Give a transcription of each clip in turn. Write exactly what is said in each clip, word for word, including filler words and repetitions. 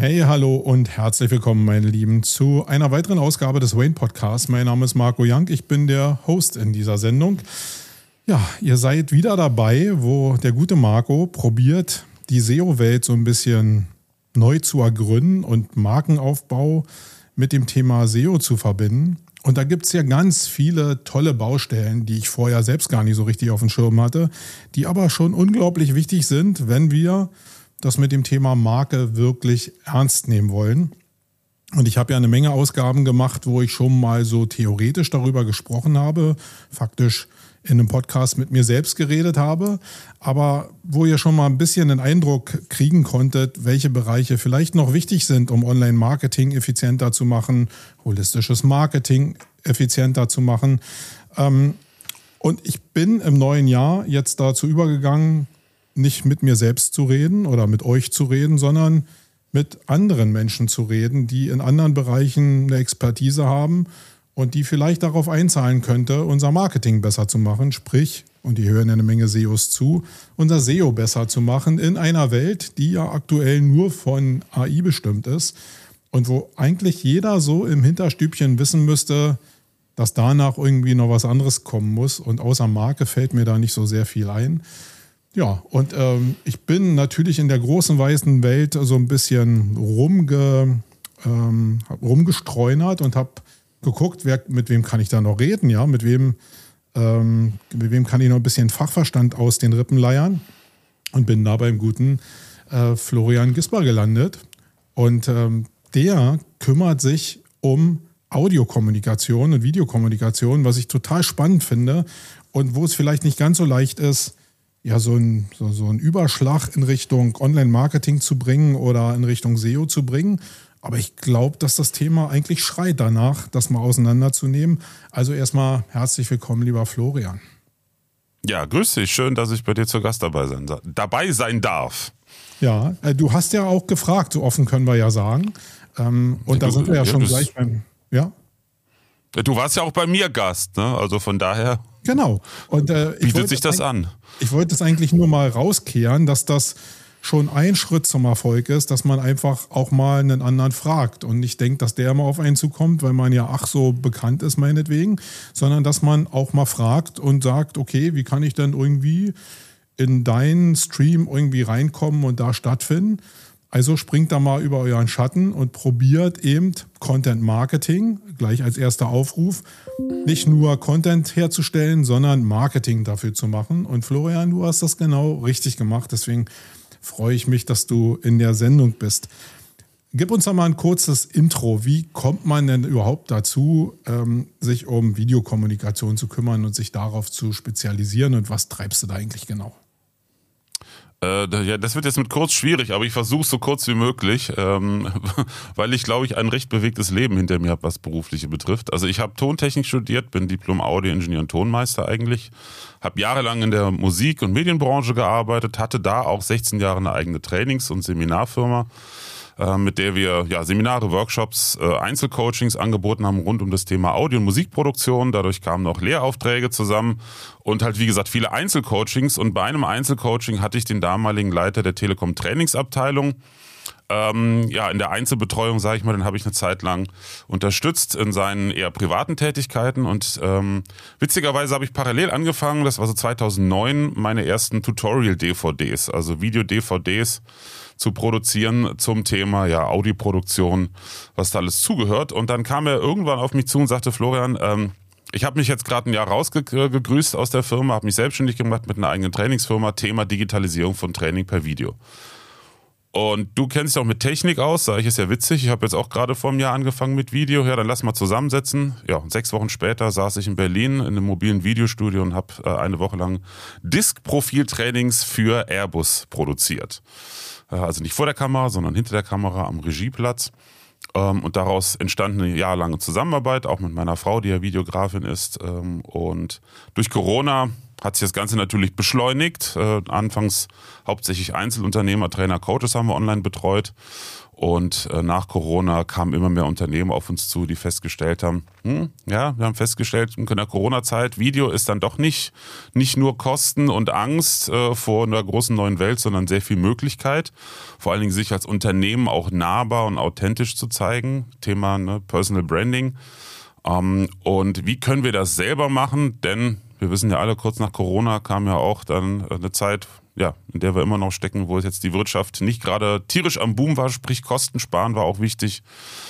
Hey, hallo und herzlich willkommen, meine Lieben, zu einer weiteren Ausgabe des Wayne Podcasts. Mein Name ist Marco Young, ich bin der Host in dieser Sendung. Ja, ihr seid wieder dabei, wo der gute Marco probiert, die S E O-Welt so ein bisschen neu zu ergründen und Markenaufbau mit dem Thema S E O zu verbinden. Und da gibt es ja ganz viele tolle Baustellen, die ich vorher selbst gar nicht so richtig auf dem Schirm hatte, die aber schon unglaublich wichtig sind, wenn wir das mit dem Thema Marke wirklich ernst nehmen wollen. Und ich habe ja eine Menge Ausgaben gemacht, wo ich schon mal so theoretisch darüber gesprochen habe, faktisch in einem Podcast mit mir selbst geredet habe, aber wo ihr schon mal ein bisschen einen Eindruck kriegen konntet, welche Bereiche vielleicht noch wichtig sind, um Online-Marketing effizienter zu machen, holistisches Marketing effizienter zu machen. Und ich bin im neuen Jahr jetzt dazu übergegangen, nicht mit mir selbst zu reden oder mit euch zu reden, sondern mit anderen Menschen zu reden, die in anderen Bereichen eine Expertise haben und die vielleicht darauf einzahlen könnte, unser Marketing besser zu machen, sprich, und die hören ja eine Menge S E Os zu, unser S E O besser zu machen in einer Welt, die ja aktuell nur von A I bestimmt ist und wo eigentlich jeder so im Hinterstübchen wissen müsste, dass danach irgendwie noch was anderes kommen muss, und außer Marke fällt mir da nicht so sehr viel ein. Ja, und ähm, ich bin natürlich in der großen weißen Welt so ein bisschen rumge, ähm, rumgestreunert und habe geguckt, wer, mit wem kann ich da noch reden, ja, mit wem, ähm, mit wem kann ich noch ein bisschen Fachverstand aus den Rippen leiern, und bin da beim guten äh, Florian Gisper gelandet. Und ähm, der kümmert sich um Audiokommunikation und Videokommunikation, was ich total spannend finde und wo es vielleicht nicht ganz so leicht ist, ja, so ein, so, so einen Überschlag in Richtung Online-Marketing zu bringen oder in Richtung S E O zu bringen. Aber ich glaube, dass das Thema eigentlich schreit danach, das mal auseinanderzunehmen. Also erstmal herzlich willkommen, lieber Florian. Ja, grüß dich. Schön, dass ich bei dir zu Gast dabei sein, dabei sein darf. Ja, du hast ja auch gefragt, so offen können wir ja sagen. Und du, da sind wir ja, ja schon gleich beim... Ja? Du warst ja auch bei mir Gast, ne? Also von daher... Genau. Und, äh, ich bietet sich das an. Ich wollte es eigentlich nur mal rauskehren, dass das schon ein Schritt zum Erfolg ist, dass man einfach auch mal einen anderen fragt und nicht denkt, dass der mal auf einen zukommt, weil man ja ach so bekannt ist meinetwegen, sondern dass man auch mal fragt und sagt, okay, wie kann ich denn irgendwie in deinen Stream irgendwie reinkommen und da stattfinden? Also springt da mal über euren Schatten und probiert eben Content Marketing, gleich als erster Aufruf, nicht nur Content herzustellen, sondern Marketing dafür zu machen. Und Florian, du hast das genau richtig gemacht. Deswegen freue ich mich, dass du in der Sendung bist. Gib uns doch mal ein kurzes Intro. Wie kommt man denn überhaupt dazu, sich um Videokommunikation zu kümmern und sich darauf zu spezialisieren? Und was treibst du da eigentlich genau? Äh, ja, das wird jetzt mit kurz schwierig, aber ich versuche es so kurz wie möglich, ähm, weil ich, glaube ich, ein recht bewegtes Leben hinter mir habe, was Berufliche betrifft. Also ich habe Tontechnik studiert, bin Diplom-Audio-Ingenieur und Tonmeister eigentlich, habe jahrelang in der Musik- und Medienbranche gearbeitet, hatte da auch sechzehn Jahre eine eigene Trainings- und Seminarfirma, mit der wir ja Seminare, Workshops, Einzelcoachings angeboten haben rund um das Thema Audio- und Musikproduktion. Dadurch kamen noch Lehraufträge zusammen und halt wie gesagt viele Einzelcoachings. Und bei einem Einzelcoaching hatte ich den damaligen Leiter der Telekom Trainingsabteilung. Ähm, ja, in der Einzelbetreuung, sage ich mal, den habe ich eine Zeit lang unterstützt in seinen eher privaten Tätigkeiten. Und ähm, witzigerweise habe ich parallel angefangen, das war so zweitausendneun, meine ersten Tutorial-D V Ds, also Video-D V Ds zu produzieren zum Thema ja Audioproduktion, was da alles zugehört. Und dann kam er irgendwann auf mich zu und sagte, Florian, ähm, ich habe mich jetzt gerade ein Jahr rausgegrüßt aus der Firma, habe mich selbstständig gemacht mit einer eigenen Trainingsfirma, Thema Digitalisierung von Training per Video. Und du kennst dich auch mit Technik aus, sage ich, ist ja witzig, ich habe jetzt auch gerade vor einem Jahr angefangen mit Video, ja, dann lass mal zusammensetzen. Ja, und sechs Wochen später saß ich in Berlin in einem mobilen Videostudio und habe äh, eine Woche lang Disk-Profil-Trainings für Airbus produziert. Also nicht vor der Kamera, sondern hinter der Kamera am Regieplatz. Und daraus entstand eine jahrelange Zusammenarbeit, auch mit meiner Frau, die ja Videografin ist. Und durch Corona hat sich das Ganze natürlich beschleunigt. Äh, anfangs hauptsächlich Einzelunternehmer, Trainer, Coaches haben wir online betreut. Und äh, nach Corona kamen immer mehr Unternehmen auf uns zu, die festgestellt haben, hm, ja, wir haben festgestellt, in der Corona-Zeit, Video ist dann doch nicht, nicht nur Kosten und Angst äh, vor einer großen neuen Welt, sondern sehr viel Möglichkeit. Vor allen Dingen sich als Unternehmen auch nahbar und authentisch zu zeigen. Thema ne, Personal Branding. Ähm, und wie können wir das selber machen? Denn wir wissen ja alle, kurz nach Corona kam ja auch dann eine Zeit, ja, in der wir immer noch stecken, wo jetzt die Wirtschaft nicht gerade tierisch am Boom war, sprich Kosten sparen war auch wichtig.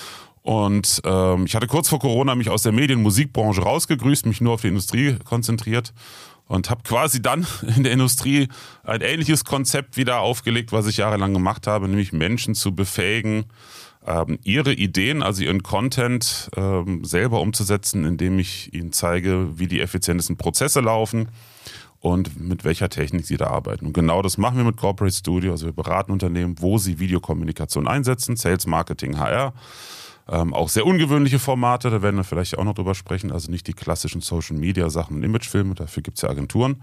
Und ähm, ich hatte kurz vor Corona mich aus der Medien- und Musikbranche rausgegrüßt, mich nur auf die Industrie konzentriert und habe quasi dann in der Industrie ein ähnliches Konzept wieder aufgelegt, was ich jahrelang gemacht habe, nämlich Menschen zu befähigen, ähm, ihre Ideen, also ihren Content ähm, selber umzusetzen, indem ich ihnen zeige, wie die effizientesten Prozesse laufen und mit welcher Technik sie da arbeiten. Und genau das machen wir mit Corporate Studio. Also wir beraten Unternehmen, wo sie Videokommunikation einsetzen, Sales, Marketing, H R. Ähm, auch sehr ungewöhnliche Formate, da werden wir vielleicht auch noch drüber sprechen. Also nicht die klassischen Social-Media-Sachen und Imagefilme, dafür gibt es ja Agenturen.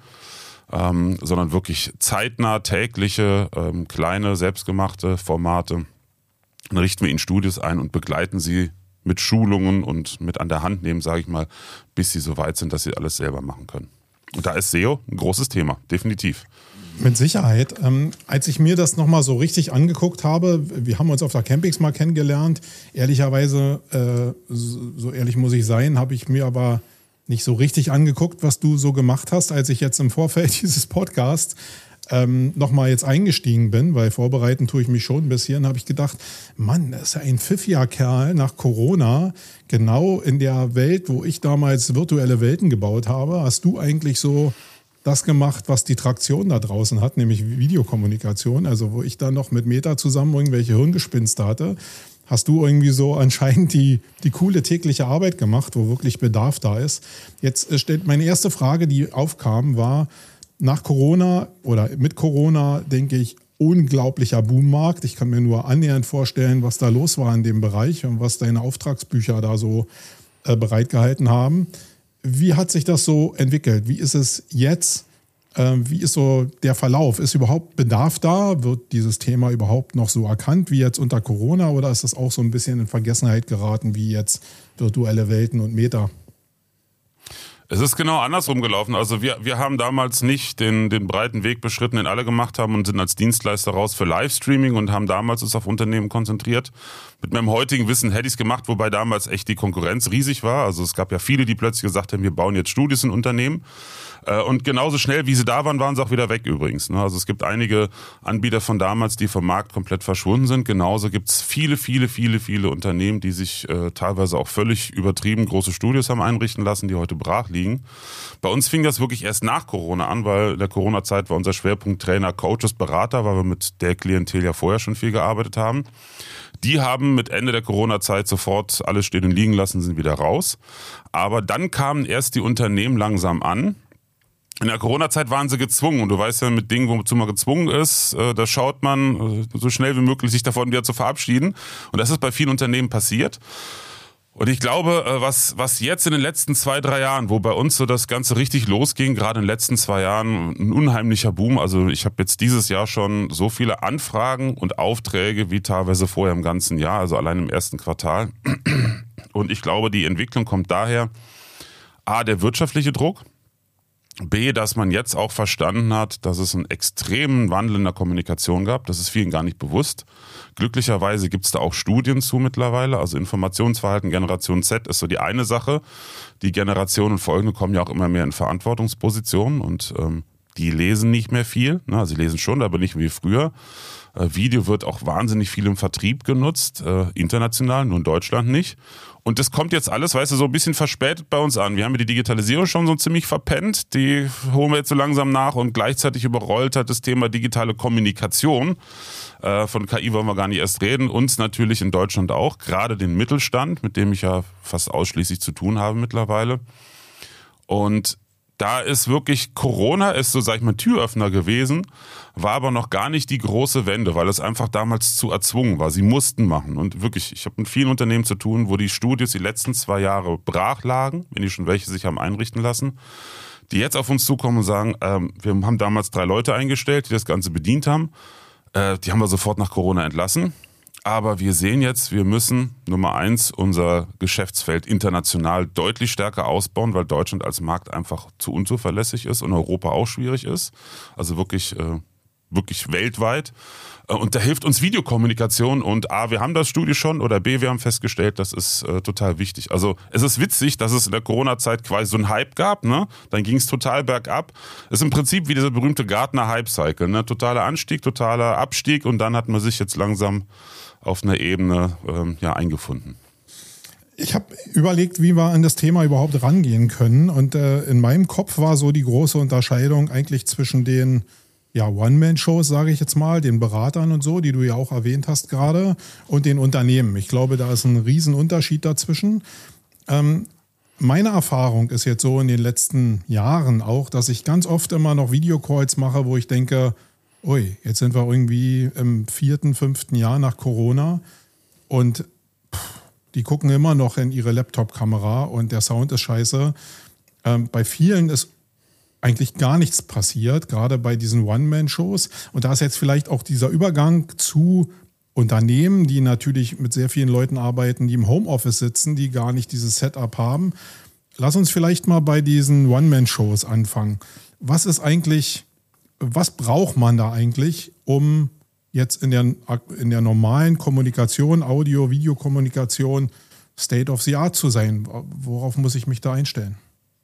Ähm, sondern wirklich zeitnah, tägliche, ähm, kleine, selbstgemachte Formate. Dann richten wir ihnen Studios ein und begleiten sie mit Schulungen und mit an der Hand nehmen, sage ich mal, bis sie so weit sind, dass sie alles selber machen können. Und da ist S E O ein großes Thema, definitiv. Mit Sicherheit. Ähm, als ich mir das nochmal so richtig angeguckt habe, wir haben uns auf der Campix mal kennengelernt. Ehrlicherweise, äh, so, so ehrlich muss ich sein, habe ich mir aber nicht so richtig angeguckt, was du so gemacht hast, als ich jetzt im Vorfeld dieses Podcasts ähm, nochmal jetzt eingestiegen bin, weil vorbereiten tue ich mich schon ein bisschen, habe ich gedacht, Mann, das ist ja ein pfiffiger Kerl nach Corona, genau in der Welt, wo ich damals virtuelle Welten gebaut habe, hast du eigentlich so das gemacht, was die Traktion da draußen hat, nämlich Videokommunikation, also wo ich dann noch mit Meta zusammen irgendwelche Hirngespinste hatte, hast du irgendwie so anscheinend die, die coole tägliche Arbeit gemacht, wo wirklich Bedarf da ist. Jetzt stellt meine erste Frage, die aufkam, war, nach Corona oder mit Corona, denke ich, unglaublicher Boommarkt. Ich kann mir nur annähernd vorstellen, was da los war in dem Bereich und was deine Auftragsbücher da so äh, bereitgehalten haben. Wie hat sich das so entwickelt? Wie ist es jetzt? Äh, wie ist so der Verlauf? Ist überhaupt Bedarf da? Wird dieses Thema überhaupt noch so erkannt wie jetzt unter Corona oder ist das auch so ein bisschen in Vergessenheit geraten wie jetzt virtuelle Welten und Meta? Es ist genau andersrum gelaufen. Also wir, wir haben damals nicht den, den breiten Weg beschritten, den alle gemacht haben und sind als Dienstleister raus für Livestreaming und haben damals uns auf Unternehmen konzentriert. Mit meinem heutigen Wissen hätte ich es gemacht, wobei damals echt die Konkurrenz riesig war. Also es gab ja viele, die plötzlich gesagt haben, wir bauen jetzt Studios in Unternehmen. Und genauso schnell, wie sie da waren, waren sie auch wieder weg übrigens. Also es gibt einige Anbieter von damals, die vom Markt komplett verschwunden sind. Genauso gibt es viele, viele, viele, viele Unternehmen, die sich äh, teilweise auch völlig übertrieben große Studios haben einrichten lassen, die heute brach liegen. Bei uns fing das wirklich erst nach Corona an, weil in der Corona-Zeit war unser Schwerpunkt Trainer, Coaches, Berater, weil wir mit der Klientel ja vorher schon viel gearbeitet haben. Die haben mit Ende der Corona-Zeit sofort alles stehen und liegen lassen, sind wieder raus. Aber dann kamen erst die Unternehmen langsam an. In der Corona-Zeit waren sie gezwungen und du weißt ja, mit Dingen, wozu man gezwungen ist, da schaut man so schnell wie möglich, sich davon wieder zu verabschieden. Und das ist bei vielen Unternehmen passiert. Und ich glaube, was, was jetzt in den letzten zwei, drei Jahren, wo bei uns so das Ganze richtig losging, gerade in den letzten zwei Jahren, ein unheimlicher Boom. Also ich habe jetzt dieses Jahr schon so viele Anfragen und Aufträge wie teilweise vorher im ganzen Jahr, also allein im ersten Quartal. Und ich glaube, die Entwicklung kommt daher, A, der wirtschaftliche Druck, B, dass man jetzt auch verstanden hat, dass es einen extremen Wandel in der Kommunikation gab. Das ist vielen gar nicht bewusst. Glücklicherweise gibt es da auch Studien zu mittlerweile. Also Informationsverhalten, Generation Z ist so die eine Sache. Die Generationen folgende kommen ja auch immer mehr in Verantwortungspositionen und ähm, die lesen nicht mehr viel. Na, sie lesen schon, aber nicht wie früher. Äh, Video wird auch wahnsinnig viel im Vertrieb genutzt, äh, international, nur in Deutschland nicht. Und das kommt jetzt alles, weißt du, so ein bisschen verspätet bei uns an. Wir haben ja die Digitalisierung schon so ziemlich verpennt. Die holen wir jetzt so langsam nach und gleichzeitig überrollt hat das Thema digitale Kommunikation. Äh, von K I wollen wir gar nicht erst reden. Uns natürlich in Deutschland auch, gerade den Mittelstand, mit dem ich ja fast ausschließlich zu tun habe mittlerweile. Und da ist wirklich, Corona ist so, sag ich mal, Türöffner gewesen, war aber noch gar nicht die große Wende, weil es einfach damals zu erzwungen war. Sie mussten machen. Und wirklich, ich habe mit vielen Unternehmen zu tun, wo die Studios die letzten zwei Jahre brach lagen, wenn die schon welche sich haben einrichten lassen, die jetzt auf uns zukommen und sagen, ähm, wir haben damals drei Leute eingestellt, die das Ganze bedient haben. Äh, die haben wir sofort nach Corona entlassen. Aber wir sehen jetzt, wir müssen, Nummer eins, unser Geschäftsfeld international deutlich stärker ausbauen, weil Deutschland als Markt einfach zu unzuverlässig ist und Europa auch schwierig ist. Also wirklich, äh, wirklich weltweit. Und da hilft uns Videokommunikation. Und A, wir haben das Studio schon, oder B, wir haben festgestellt, das ist äh, total wichtig. Also es ist witzig, dass es in der Corona-Zeit quasi so einen Hype gab, ne? Dann ging es total bergab. Es ist im Prinzip wie dieser berühmte Gartner-Hype-Cycle, ne? Totaler Anstieg, totaler Abstieg und dann hat man sich jetzt langsam auf einer Ebene ähm, ja, eingefunden. Ich habe überlegt, wie wir an das Thema überhaupt rangehen können. Und äh, in meinem Kopf war so die große Unterscheidung eigentlich zwischen den ja, One-Man-Shows, sage ich jetzt mal, den Beratern und so, die du ja auch erwähnt hast gerade, und den Unternehmen. Ich glaube, da ist ein Riesenunterschied dazwischen. Ähm, meine Erfahrung ist jetzt so in den letzten Jahren auch, dass ich ganz oft immer noch Videocalls mache, wo ich denke, ui, jetzt sind wir irgendwie im vierten, fünften Jahr nach Corona und pff, die gucken immer noch in ihre Laptop-Kamera und der Sound ist scheiße. Ähm, bei vielen ist eigentlich gar nichts passiert, gerade bei diesen One-Man-Shows. Und da ist jetzt vielleicht auch dieser Übergang zu Unternehmen, die natürlich mit sehr vielen Leuten arbeiten, die im Homeoffice sitzen, die gar nicht dieses Setup haben. Lass uns vielleicht mal bei diesen One-Man-Shows anfangen. Was ist eigentlich... Was braucht man da eigentlich, um jetzt in der, in der normalen Kommunikation, Audio-, Videokommunikation State of the Art zu sein? Worauf muss ich mich da einstellen?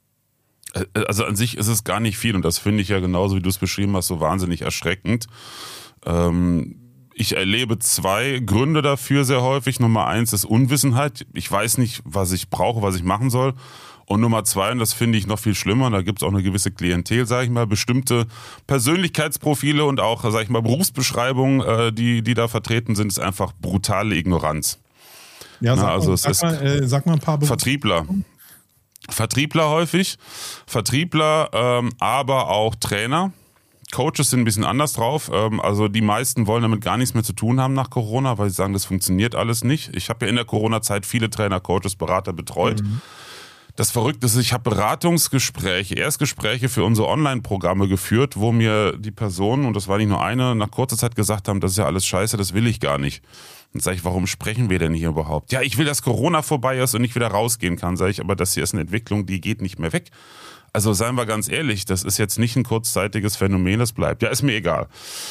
Also an sich ist es gar nicht viel und das finde ich ja genauso, wie du es beschrieben hast, so wahnsinnig erschreckend. Ähm, ich erlebe zwei Gründe dafür sehr häufig. Nummer eins ist Unwissenheit. Ich weiß nicht, was ich brauche, was ich machen soll. Und Nummer zwei, und das finde ich noch viel schlimmer, da gibt es auch eine gewisse Klientel, sage ich mal, bestimmte Persönlichkeitsprofile und auch, sage ich mal, Berufsbeschreibungen, äh, die, die da vertreten sind, ist einfach brutale Ignoranz. Ja, sag, Na, also mal, es sag, ist mal, äh, sag mal ein paar Berufs- Vertriebler. Vertriebler häufig, Vertriebler, ähm, aber auch Trainer. Coaches sind ein bisschen anders drauf. Ähm, also die meisten wollen damit gar nichts mehr zu tun haben nach Corona, weil sie sagen, das funktioniert alles nicht. Ich habe ja in der Corona-Zeit viele Trainer, Coaches, Berater betreut. Mhm. Das Verrückte ist, ich habe Beratungsgespräche, Erstgespräche für unsere Online-Programme geführt, wo mir die Personen, und das war nicht nur eine, nach kurzer Zeit gesagt haben, das ist ja alles scheiße, das will ich gar nicht. Dann sage ich, warum sprechen wir denn hier überhaupt? Ja, ich will, dass Corona vorbei ist und ich wieder rausgehen kann. Sage ich, aber das hier ist eine Entwicklung, die geht nicht mehr weg. Also seien wir ganz ehrlich, das ist jetzt nicht ein kurzzeitiges Phänomen, das bleibt. Ja, ist mir egal.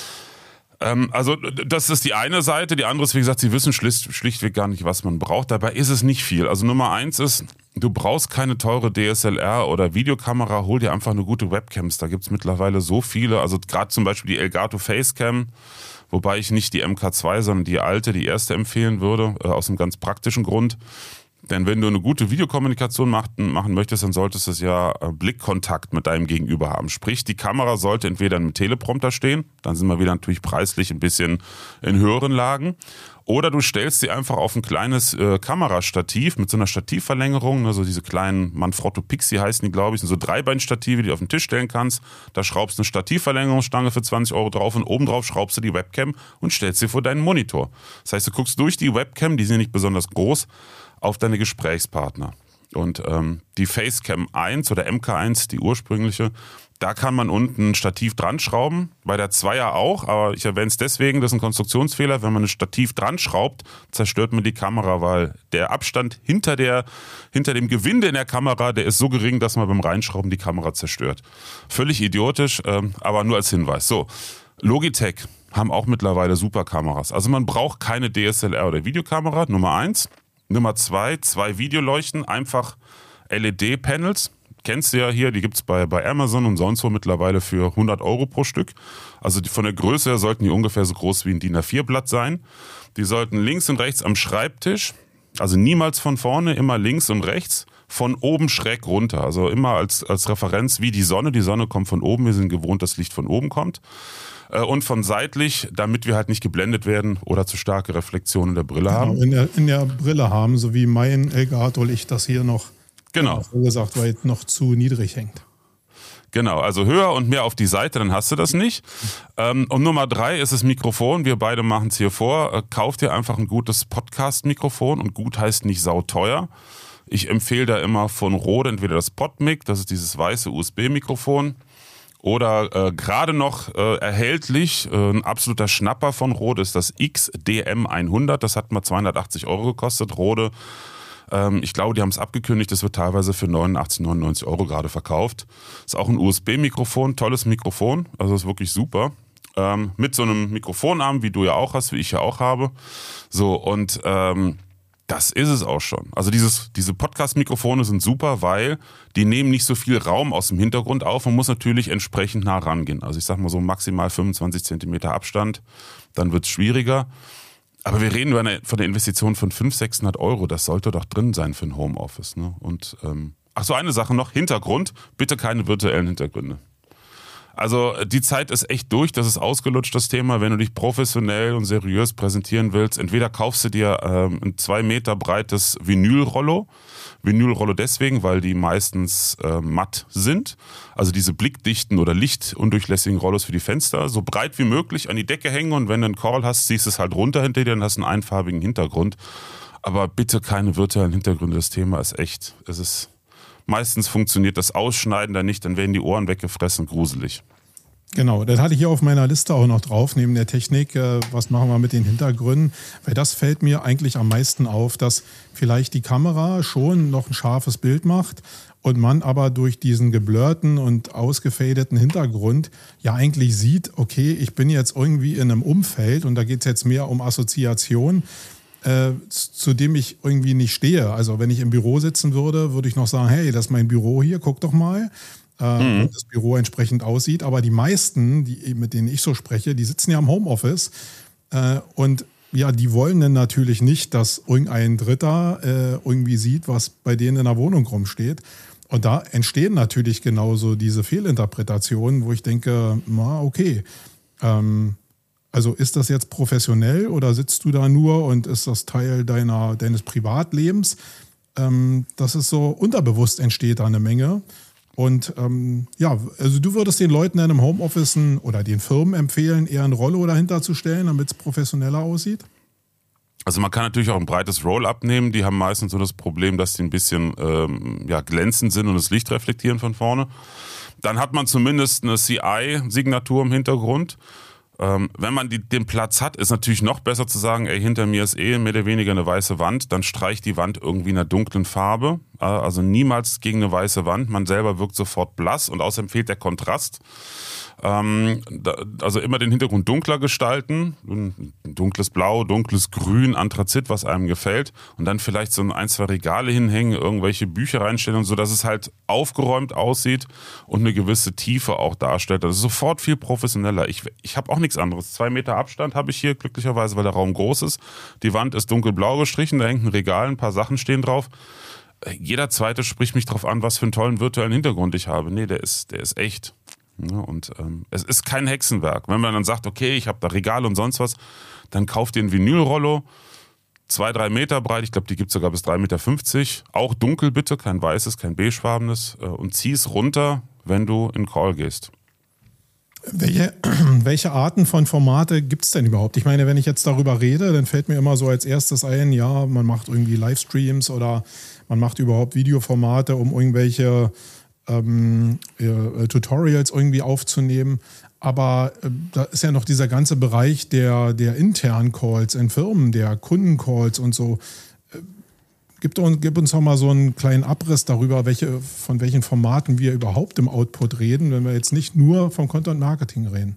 Also das ist die eine Seite, die andere ist, wie gesagt, sie wissen schlicht, schlichtweg gar nicht, was man braucht. Dabei ist es nicht viel. Also Nummer eins ist, du brauchst keine teure D S L R oder Videokamera, hol dir einfach eine gute Webcams. Da gibt es mittlerweile so viele, also gerade zum Beispiel die Elgato Facecam, wobei ich nicht die M K zwei, sondern die alte, die erste empfehlen würde, äh, aus einem ganz praktischen Grund. Denn wenn du eine gute Videokommunikation machen, machen möchtest, dann solltest du ja Blickkontakt mit deinem Gegenüber haben. Sprich, die Kamera sollte entweder im Teleprompter stehen, dann sind wir wieder natürlich preislich ein bisschen in höheren Lagen, oder du stellst sie einfach auf ein kleines äh, Kamerastativ mit so einer Stativverlängerung, also diese kleinen Manfrotto Pixie heißen die, glaube ich, sind so Dreibeinstative, die du auf den Tisch stellen kannst. Da schraubst du eine Stativverlängerungsstange für zwanzig Euro drauf und obendrauf schraubst du die Webcam und stellst sie vor deinen Monitor. Das heißt, du guckst durch die Webcam, die sind nicht besonders groß, auf deine Gesprächspartner. Und ähm, die Facecam eins oder M K eins, die ursprüngliche, da kann man unten ein Stativ dran schrauben, bei der Zweier auch, aber ich erwähne es deswegen, das ist ein Konstruktionsfehler, wenn man ein Stativ dran schraubt, zerstört man die Kamera, weil der Abstand hinter, der, hinter dem Gewinde in der Kamera, der ist so gering, dass man beim Reinschrauben die Kamera zerstört. Völlig idiotisch, ähm, aber nur als Hinweis. So, Logitech haben auch mittlerweile super Kameras. Also man braucht keine D S L R oder Videokamera, Nummer eins. Nummer zwei, zwei Videoleuchten, einfach L E D-Panels. Kennst du ja hier, die gibt es bei, bei Amazon und sonst wo mittlerweile für hundert Euro pro Stück. Also die, von der Größe her sollten die ungefähr so groß wie ein D I N A vier Blatt sein. Die sollten links und rechts am Schreibtisch, also niemals von vorne, immer links und rechts, von oben schräg runter. Also immer als, als Referenz wie die Sonne. Die Sonne kommt von oben, wir sind gewohnt, dass Licht von oben kommt. Und von seitlich, damit wir halt nicht geblendet werden oder zu starke Reflexionen in der Brille genau, haben. In der, in der Brille haben, so wie mein Elgato-Licht das hier noch, genau. so gesagt, weil es noch zu niedrig hängt. Genau, also höher und mehr auf die Seite, dann hast du das nicht. Ähm, und Nummer drei ist das Mikrofon. Wir beide machen es hier vor. Äh, kauf dir einfach ein gutes Podcast-Mikrofon und gut heißt nicht sauteuer. Ich empfehle da immer von Rode entweder das PodMic, das ist dieses weiße U S B-Mikrofon, oder äh, gerade noch äh, erhältlich, äh, ein absoluter Schnapper von Rode ist das X D M hundert. Das hat mal zweihundertachtzig Euro gekostet. Rode, ähm, ich glaube, die haben es abgekündigt, das wird teilweise für neunundachtzig, neunundneunzig Euro gerade verkauft. Ist auch ein U S B-Mikrofon, tolles Mikrofon, also ist wirklich super. Ähm, mit so einem Mikrofonarm, wie du ja auch hast, wie ich ja auch habe. So, und ähm, das ist es auch schon. Also dieses, diese Podcast-Mikrofone sind super, weil die nehmen nicht so viel Raum aus dem Hintergrund auf. Man muss natürlich entsprechend nah rangehen. Also ich sag mal so maximal fünfundzwanzig Zentimeter Abstand, dann wird es schwieriger. Aber wir reden über eine, von der Investition von fünfhundert, sechshundert Euro. Das sollte doch drin sein für ein Homeoffice. Ne? Und ähm, ach so, eine Sache noch, Hintergrund. Bitte keine virtuellen Hintergründe. Also die Zeit ist echt durch, das ist ausgelutscht, das Thema. Wenn du dich professionell und seriös präsentieren willst, entweder kaufst du dir ähm, ein zwei Meter breites Vinylrollo. Vinylrollo deswegen, weil die meistens äh, matt sind. Also diese blickdichten oder lichtundurchlässigen Rollos für die Fenster. So breit wie möglich an die Decke hängen und wenn du einen Call hast, ziehst du es halt runter hinter dir und hast einen einfarbigen Hintergrund. Aber bitte keine virtuellen Hintergründe, das Thema ist echt, es ist... Meistens funktioniert das Ausschneiden da nicht, dann werden die Ohren weggefressen, gruselig. Genau, das hatte ich hier auf meiner Liste auch noch drauf, neben der Technik, äh, was machen wir mit den Hintergründen, weil das fällt mir eigentlich am meisten auf, dass vielleicht die Kamera schon noch ein scharfes Bild macht und man aber durch diesen geblurrten und ausgefadeten Hintergrund ja eigentlich sieht, okay, ich bin jetzt irgendwie in einem Umfeld und da geht es jetzt mehr um Assoziation, Äh, zu dem ich irgendwie nicht stehe. Also wenn ich im Büro sitzen würde, würde ich noch sagen, hey, das ist mein Büro hier, guck doch mal, äh, mhm. wie das Büro entsprechend aussieht. Aber die meisten, die, mit denen ich so spreche, die sitzen ja im Homeoffice äh, und ja, die wollen dann natürlich nicht, dass irgendein Dritter äh, irgendwie sieht, was bei denen in der Wohnung rumsteht. Und da entstehen natürlich genauso diese Fehlinterpretationen, wo ich denke, na okay, ähm, also ist das jetzt professionell oder sitzt du da nur und ist das Teil deiner, deines Privatlebens? Ähm, das ist so unterbewusst entsteht da eine Menge. Und ähm, ja, also du würdest den Leuten in einem Homeoffice oder den Firmen empfehlen, eher ein Rollo dahinter zu stellen, damit es professioneller aussieht? Also man kann natürlich auch ein breites Roll abnehmen. Die haben meistens so das Problem, dass die ein bisschen ähm, ja, glänzend sind und das Licht reflektieren von vorne. Dann hat man zumindest eine C I-Signatur im Hintergrund. Ähm, wenn man die, den Platz hat, ist natürlich noch besser zu sagen, ey, hinter mir ist eh mehr oder weniger eine weiße Wand, dann streicht die Wand irgendwie in einer dunklen Farbe, äh, also niemals gegen eine weiße Wand, man selber wirkt sofort blass und außerdem fehlt der Kontrast. Ähm, da, also immer den Hintergrund dunkler gestalten, ein dunkles Blau, dunkles Grün, Anthrazit, was einem gefällt und dann vielleicht so ein, zwei Regale hinhängen, irgendwelche Bücher reinstellen, so dass es halt aufgeräumt aussieht und eine gewisse Tiefe auch darstellt. Das ist sofort viel professioneller. Ich, ich habe auch nichts anderes. Zwei Meter Abstand habe ich hier glücklicherweise, weil der Raum groß ist. Die Wand ist dunkelblau gestrichen, da hängt ein Regal, ein paar Sachen stehen drauf. Jeder Zweite spricht mich drauf an, was für einen tollen virtuellen Hintergrund ich habe. Nee, der ist, der ist echt. Ja, und ähm, es ist kein Hexenwerk. Wenn man dann sagt, okay, ich habe da Regal und sonst was, dann kauft ihr ein Vinylrollo, zwei, drei Meter breit, ich glaube, die gibt es sogar bis drei Meter fünfzig. Auch dunkel bitte, kein weißes, kein beigefarbenes. Äh, und zieh es runter, wenn du in Call gehst. Welche, welche Arten von Formate gibt es denn überhaupt? Ich meine, wenn ich jetzt darüber rede, dann fällt mir immer so als erstes ein, ja, man macht irgendwie Livestreams oder man macht überhaupt Videoformate, um irgendwelche ähm, äh, Tutorials irgendwie aufzunehmen. Aber äh, da ist ja noch dieser ganze Bereich der, der internen Calls in Firmen, der Kundencalls und so. Äh, gib, gib uns doch mal so einen kleinen Abriss darüber, welche, von welchen Formaten wir überhaupt im Output reden, wenn wir jetzt nicht nur vom Content Marketing reden.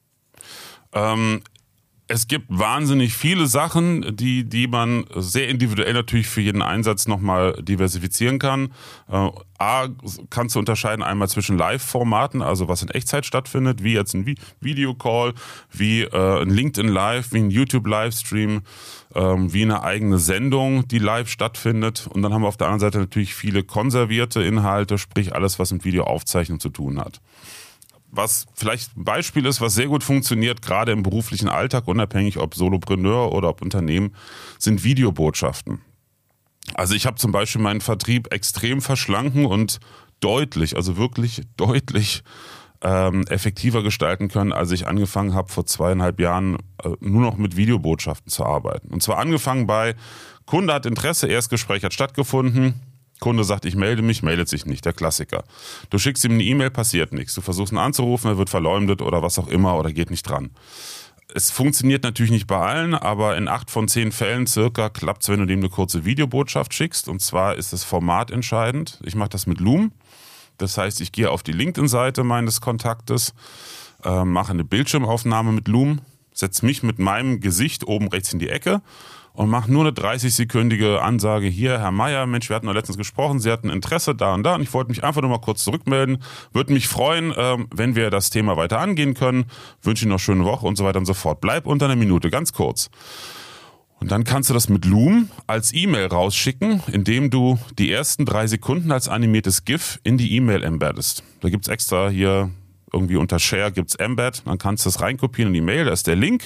Ähm, Es gibt wahnsinnig viele Sachen, die, die man sehr individuell natürlich für jeden Einsatz nochmal diversifizieren kann. Äh, A, kannst du unterscheiden einmal zwischen Live-Formaten, also was in Echtzeit stattfindet, wie jetzt ein Vi- Videocall, wie äh, ein LinkedIn Live, wie ein YouTube-Livestream, äh, wie eine eigene Sendung, die live stattfindet. Und dann haben wir auf der anderen Seite natürlich viele konservierte Inhalte, sprich alles, was mit Videoaufzeichnung zu tun hat. Was vielleicht ein Beispiel ist, was sehr gut funktioniert, gerade im beruflichen Alltag, unabhängig ob Solopreneur oder ob Unternehmen, sind Videobotschaften. Also ich habe zum Beispiel meinen Vertrieb extrem verschlanken und deutlich, also wirklich deutlich ähm, effektiver gestalten können, als ich angefangen habe, vor zweieinhalb Jahren äh, nur noch mit Videobotschaften zu arbeiten. Und zwar angefangen bei, Kunde hat Interesse, Erstgespräch hat stattgefunden, Kunde sagt, ich melde mich, meldet sich nicht, der Klassiker. Du schickst ihm eine E-Mail, passiert nichts. Du versuchst ihn anzurufen, er wird verleumdet oder was auch immer oder geht nicht dran. Es funktioniert natürlich nicht bei allen, aber in acht von zehn Fällen circa klappt es, wenn du dem eine kurze Videobotschaft schickst. Und zwar ist das Format entscheidend. Ich mache das mit Loom. Das heißt, ich gehe auf die LinkedIn-Seite meines Kontaktes, äh, mache eine Bildschirmaufnahme mit Loom, setze mich mit meinem Gesicht oben rechts in die Ecke und mache nur eine dreißig-sekündige Ansage. Hier, Herr Meier, Mensch, wir hatten doch letztens gesprochen, Sie hatten Interesse da und da und ich wollte mich einfach nur mal kurz zurückmelden. Würde mich freuen, ähm, wenn wir das Thema weiter angehen können. Wünsche Ihnen noch eine schöne Woche und so weiter und so fort. Bleib unter einer Minute, ganz kurz. Und dann kannst du das mit Loom als E-Mail rausschicken, indem du die ersten drei Sekunden als animiertes GIF in die E-Mail embeddest. Da gibt's extra hier irgendwie unter Share gibt's Embed, dann kannst du das reinkopieren in die Mail, da ist der Link.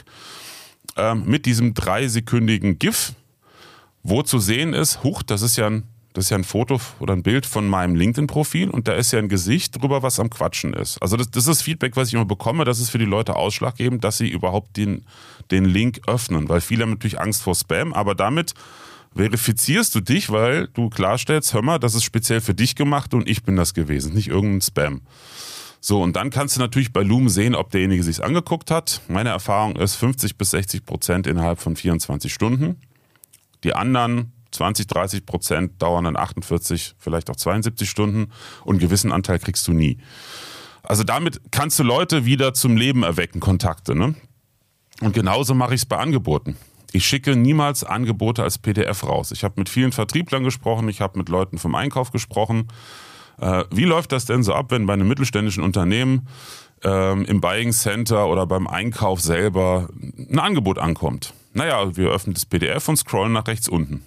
Mit diesem dreisekündigen GIF, wo zu sehen ist, huch, das ist ja ein, das ist ja ein Foto oder ein Bild von meinem LinkedIn-Profil und da ist ja ein Gesicht drüber, was am Quatschen ist. Also das, das ist Feedback, was ich immer bekomme, das ist für die Leute ausschlaggebend, dass sie überhaupt den, den Link öffnen, weil viele haben natürlich Angst vor Spam, aber damit verifizierst du dich, weil du klarstellst, hör mal, das ist speziell für dich gemacht und ich bin das gewesen, nicht irgendein Spam. So, und dann kannst du natürlich bei Loom sehen, ob derjenige sich's angeguckt hat. Meine Erfahrung ist fünfzig bis sechzig Prozent innerhalb von vierundzwanzig Stunden. Die anderen zwanzig, dreißig Prozent dauern dann achtundvierzig, vielleicht auch zweiundsiebzig Stunden und einen gewissen Anteil kriegst du nie. Also damit kannst du Leute wieder zum Leben erwecken, Kontakte, ne? Und genauso mache ich es bei Angeboten. Ich schicke niemals Angebote als P D F raus. Ich habe mit vielen Vertrieblern gesprochen, ich habe mit Leuten vom Einkauf gesprochen. Wie läuft das denn so ab, wenn bei einem mittelständischen Unternehmen ähm, im Buying Center oder beim Einkauf selber ein Angebot ankommt? Naja, wir öffnen das P D F und scrollen nach rechts unten.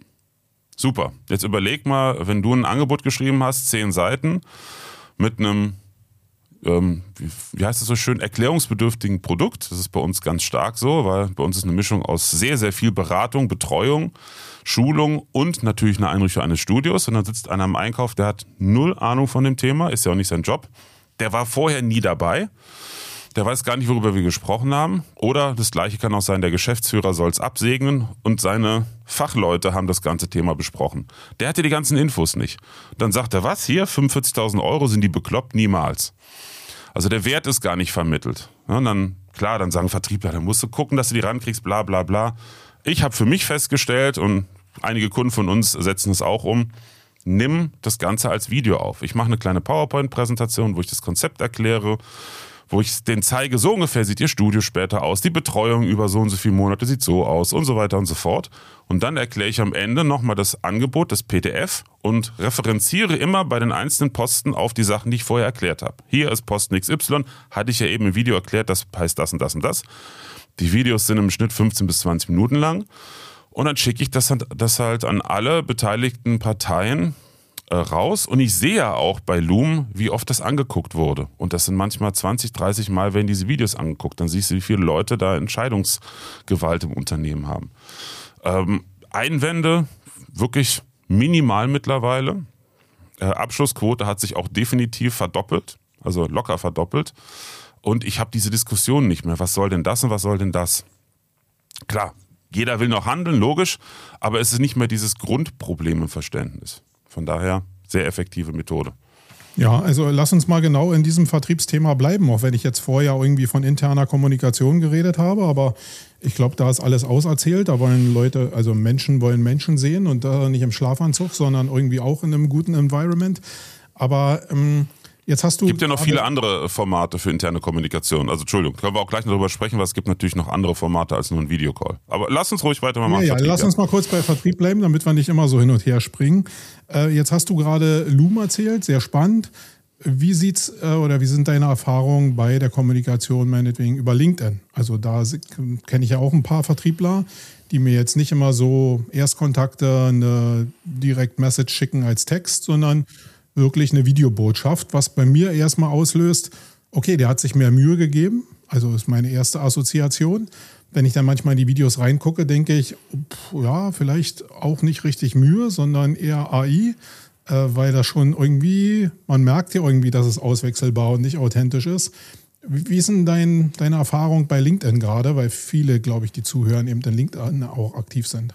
Super. Jetzt überleg mal, wenn du ein Angebot geschrieben hast, zehn Seiten, mit einem, ähm, wie, wie heißt das so schön, erklärungsbedürftigen Produkt. Das ist bei uns ganz stark so, weil bei uns ist eine Mischung aus sehr, sehr viel Beratung, Betreuung, Schulung und natürlich eine Einrichtung eines Studios. Und dann sitzt einer im Einkauf, der hat null Ahnung von dem Thema, ist ja auch nicht sein Job. Der war vorher nie dabei. Der weiß gar nicht, worüber wir gesprochen haben. Oder das Gleiche kann auch sein, der Geschäftsführer soll es absegnen und seine Fachleute haben das ganze Thema besprochen. Der hatte die ganzen Infos nicht. Dann sagt er, was, hier, fünfundvierzigtausend Euro, sind die bekloppt? Niemals. Also der Wert ist gar nicht vermittelt. Ja, und dann, klar, dann sagen Vertriebler, dann musst du gucken, dass du die rankriegst, bla bla bla. Ich habe für mich festgestellt, und einige Kunden von uns setzen es auch um, nimm das Ganze als Video auf. Ich mache eine kleine PowerPoint-Präsentation, wo ich das Konzept erkläre, wo ich den zeige, so ungefähr sieht Ihr Studio später aus, die Betreuung über so und so viele Monate sieht so aus und so weiter und so fort. Und dann erkläre ich am Ende nochmal das Angebot, das P D F und referenziere immer bei den einzelnen Posten auf die Sachen, die ich vorher erklärt habe. Hier ist Posten X Y, hatte ich ja eben im Video erklärt, das heißt das und das und das. Die Videos sind im Schnitt fünfzehn bis zwanzig Minuten lang und dann schicke ich das, das halt an alle beteiligten Parteien äh, raus und ich sehe ja auch bei Loom, wie oft das angeguckt wurde und das sind manchmal zwanzig, dreißig Mal werden diese Videos angeguckt, dann siehst du, wie viele Leute da Entscheidungsgewalt im Unternehmen haben. Ähm, Einwände wirklich minimal mittlerweile, äh, Abschlussquote hat sich auch definitiv verdoppelt, also locker verdoppelt. Und ich habe diese Diskussion nicht mehr. Was soll denn das und was soll denn das? Klar, jeder will noch handeln, logisch, aber es ist nicht mehr dieses Grundproblem im Verständnis. Von daher sehr effektive Methode. Ja, also lass uns mal genau in diesem Vertriebsthema bleiben, auch wenn ich jetzt vorher irgendwie von interner Kommunikation geredet habe, aber ich glaube, da ist alles auserzählt. Da wollen Leute, also Menschen wollen Menschen sehen und da nicht im Schlafanzug, sondern irgendwie auch in einem guten Environment. Aber ähm, jetzt hast du... Es gibt ja noch viele andere Formate für interne Kommunikation. Also Entschuldigung, können wir auch gleich noch darüber sprechen, weil es gibt natürlich noch andere Formate als nur ein Videocall. Aber lass uns ruhig weiter mal machen. Ja, ja, lass uns mal kurz bei Vertrieb bleiben, damit wir nicht immer so hin und her springen. Äh, jetzt hast du gerade Loom erzählt, sehr spannend. Wie sieht's äh, oder wie sind deine Erfahrungen bei der Kommunikation meinetwegen über LinkedIn? Also da kenne ich ja auch ein paar Vertriebler, die mir jetzt nicht immer so Erstkontakte, eine Direct-Message schicken als Text, sondern wirklich eine Videobotschaft, was bei mir erstmal auslöst, okay, der hat sich mehr Mühe gegeben, also ist meine erste Assoziation. Wenn ich dann manchmal in die Videos reingucke, denke ich, pff, ja, vielleicht auch nicht richtig Mühe, sondern eher A I. äh, weil das schon irgendwie, man merkt ja irgendwie, dass es auswechselbar und nicht authentisch ist. Wie, wie ist denn dein, deine Erfahrung bei LinkedIn gerade? Weil viele, glaube ich, die zuhören, eben in LinkedIn auch aktiv sind.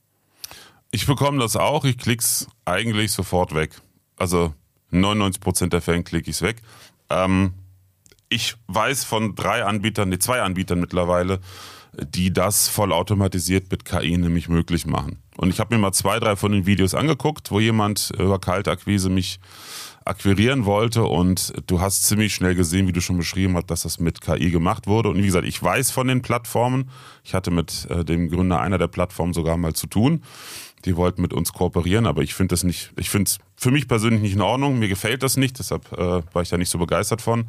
Ich bekomme das auch, ich klick's eigentlich sofort weg. Also neunundneunzig Prozent der Fälle klicke ich es weg. Ähm, ich weiß von drei Anbietern, nee, zwei Anbietern mittlerweile, die das vollautomatisiert mit K I nämlich möglich machen. Und ich habe mir mal zwei, drei von den Videos angeguckt, wo jemand über Kaltakquise mich akquirieren wollte und du hast ziemlich schnell gesehen, wie du schon beschrieben hast, dass das mit K I gemacht wurde. Und wie gesagt, ich weiß von den Plattformen, ich hatte mit äh, dem Gründer einer der Plattformen sogar mal zu tun. Die wollten mit uns kooperieren, aber ich finde das nicht, ich finde es für mich persönlich nicht in Ordnung, mir gefällt das nicht, deshalb äh, war ich da nicht so begeistert von.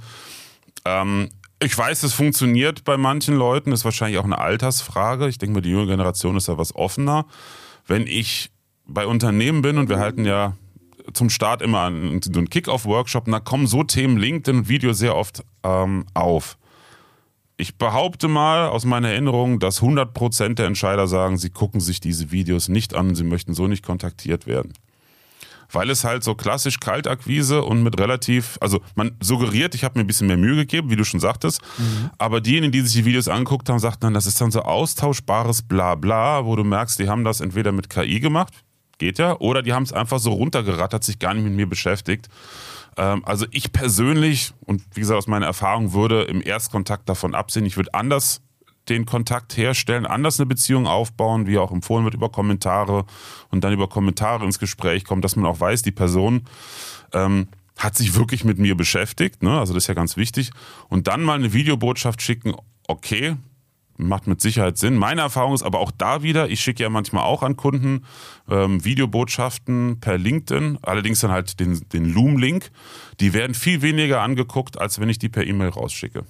Ähm, ich weiß, es funktioniert bei manchen Leuten, ist wahrscheinlich auch eine Altersfrage. Ich denke mal, die junge Generation ist da was offener. Wenn ich bei Unternehmen bin und wir halten ja zum Start immer einen, so einen Kick-Off-Workshop, und da kommen so Themen LinkedIn und Video sehr oft ähm, auf. Ich behaupte mal aus meiner Erinnerung, dass hundert Prozent der Entscheider sagen, sie gucken sich diese Videos nicht an und sie möchten so nicht kontaktiert werden. Weil es halt so klassisch Kaltakquise und mit relativ, also man suggeriert, ich habe mir ein bisschen mehr Mühe gegeben, wie du schon sagtest, mhm. aber diejenigen, die sich die Videos angeguckt haben, sagten dann, das ist dann so austauschbares Blabla, wo du merkst, die haben das entweder mit K I gemacht, geht ja, oder die haben es einfach so runtergerattert, sich gar nicht mit mir beschäftigt. Also ich persönlich, und wie gesagt aus meiner Erfahrung, würde im Erstkontakt davon absehen, ich würde anders den Kontakt herstellen, anders eine Beziehung aufbauen, wie auch empfohlen wird, über Kommentare und dann über Kommentare ins Gespräch kommen, dass man auch weiß, die Person ähm, hat sich wirklich mit mir beschäftigt, ne? Also das ist ja ganz wichtig. Und dann mal eine Videobotschaft schicken, okay, macht mit Sicherheit Sinn. Meine Erfahrung ist aber auch da wieder, ich schicke ja manchmal auch an Kunden ähm, Videobotschaften per LinkedIn, allerdings dann halt den, den Loom-Link. Die werden viel weniger angeguckt, als wenn ich die per E-Mail rausschicke.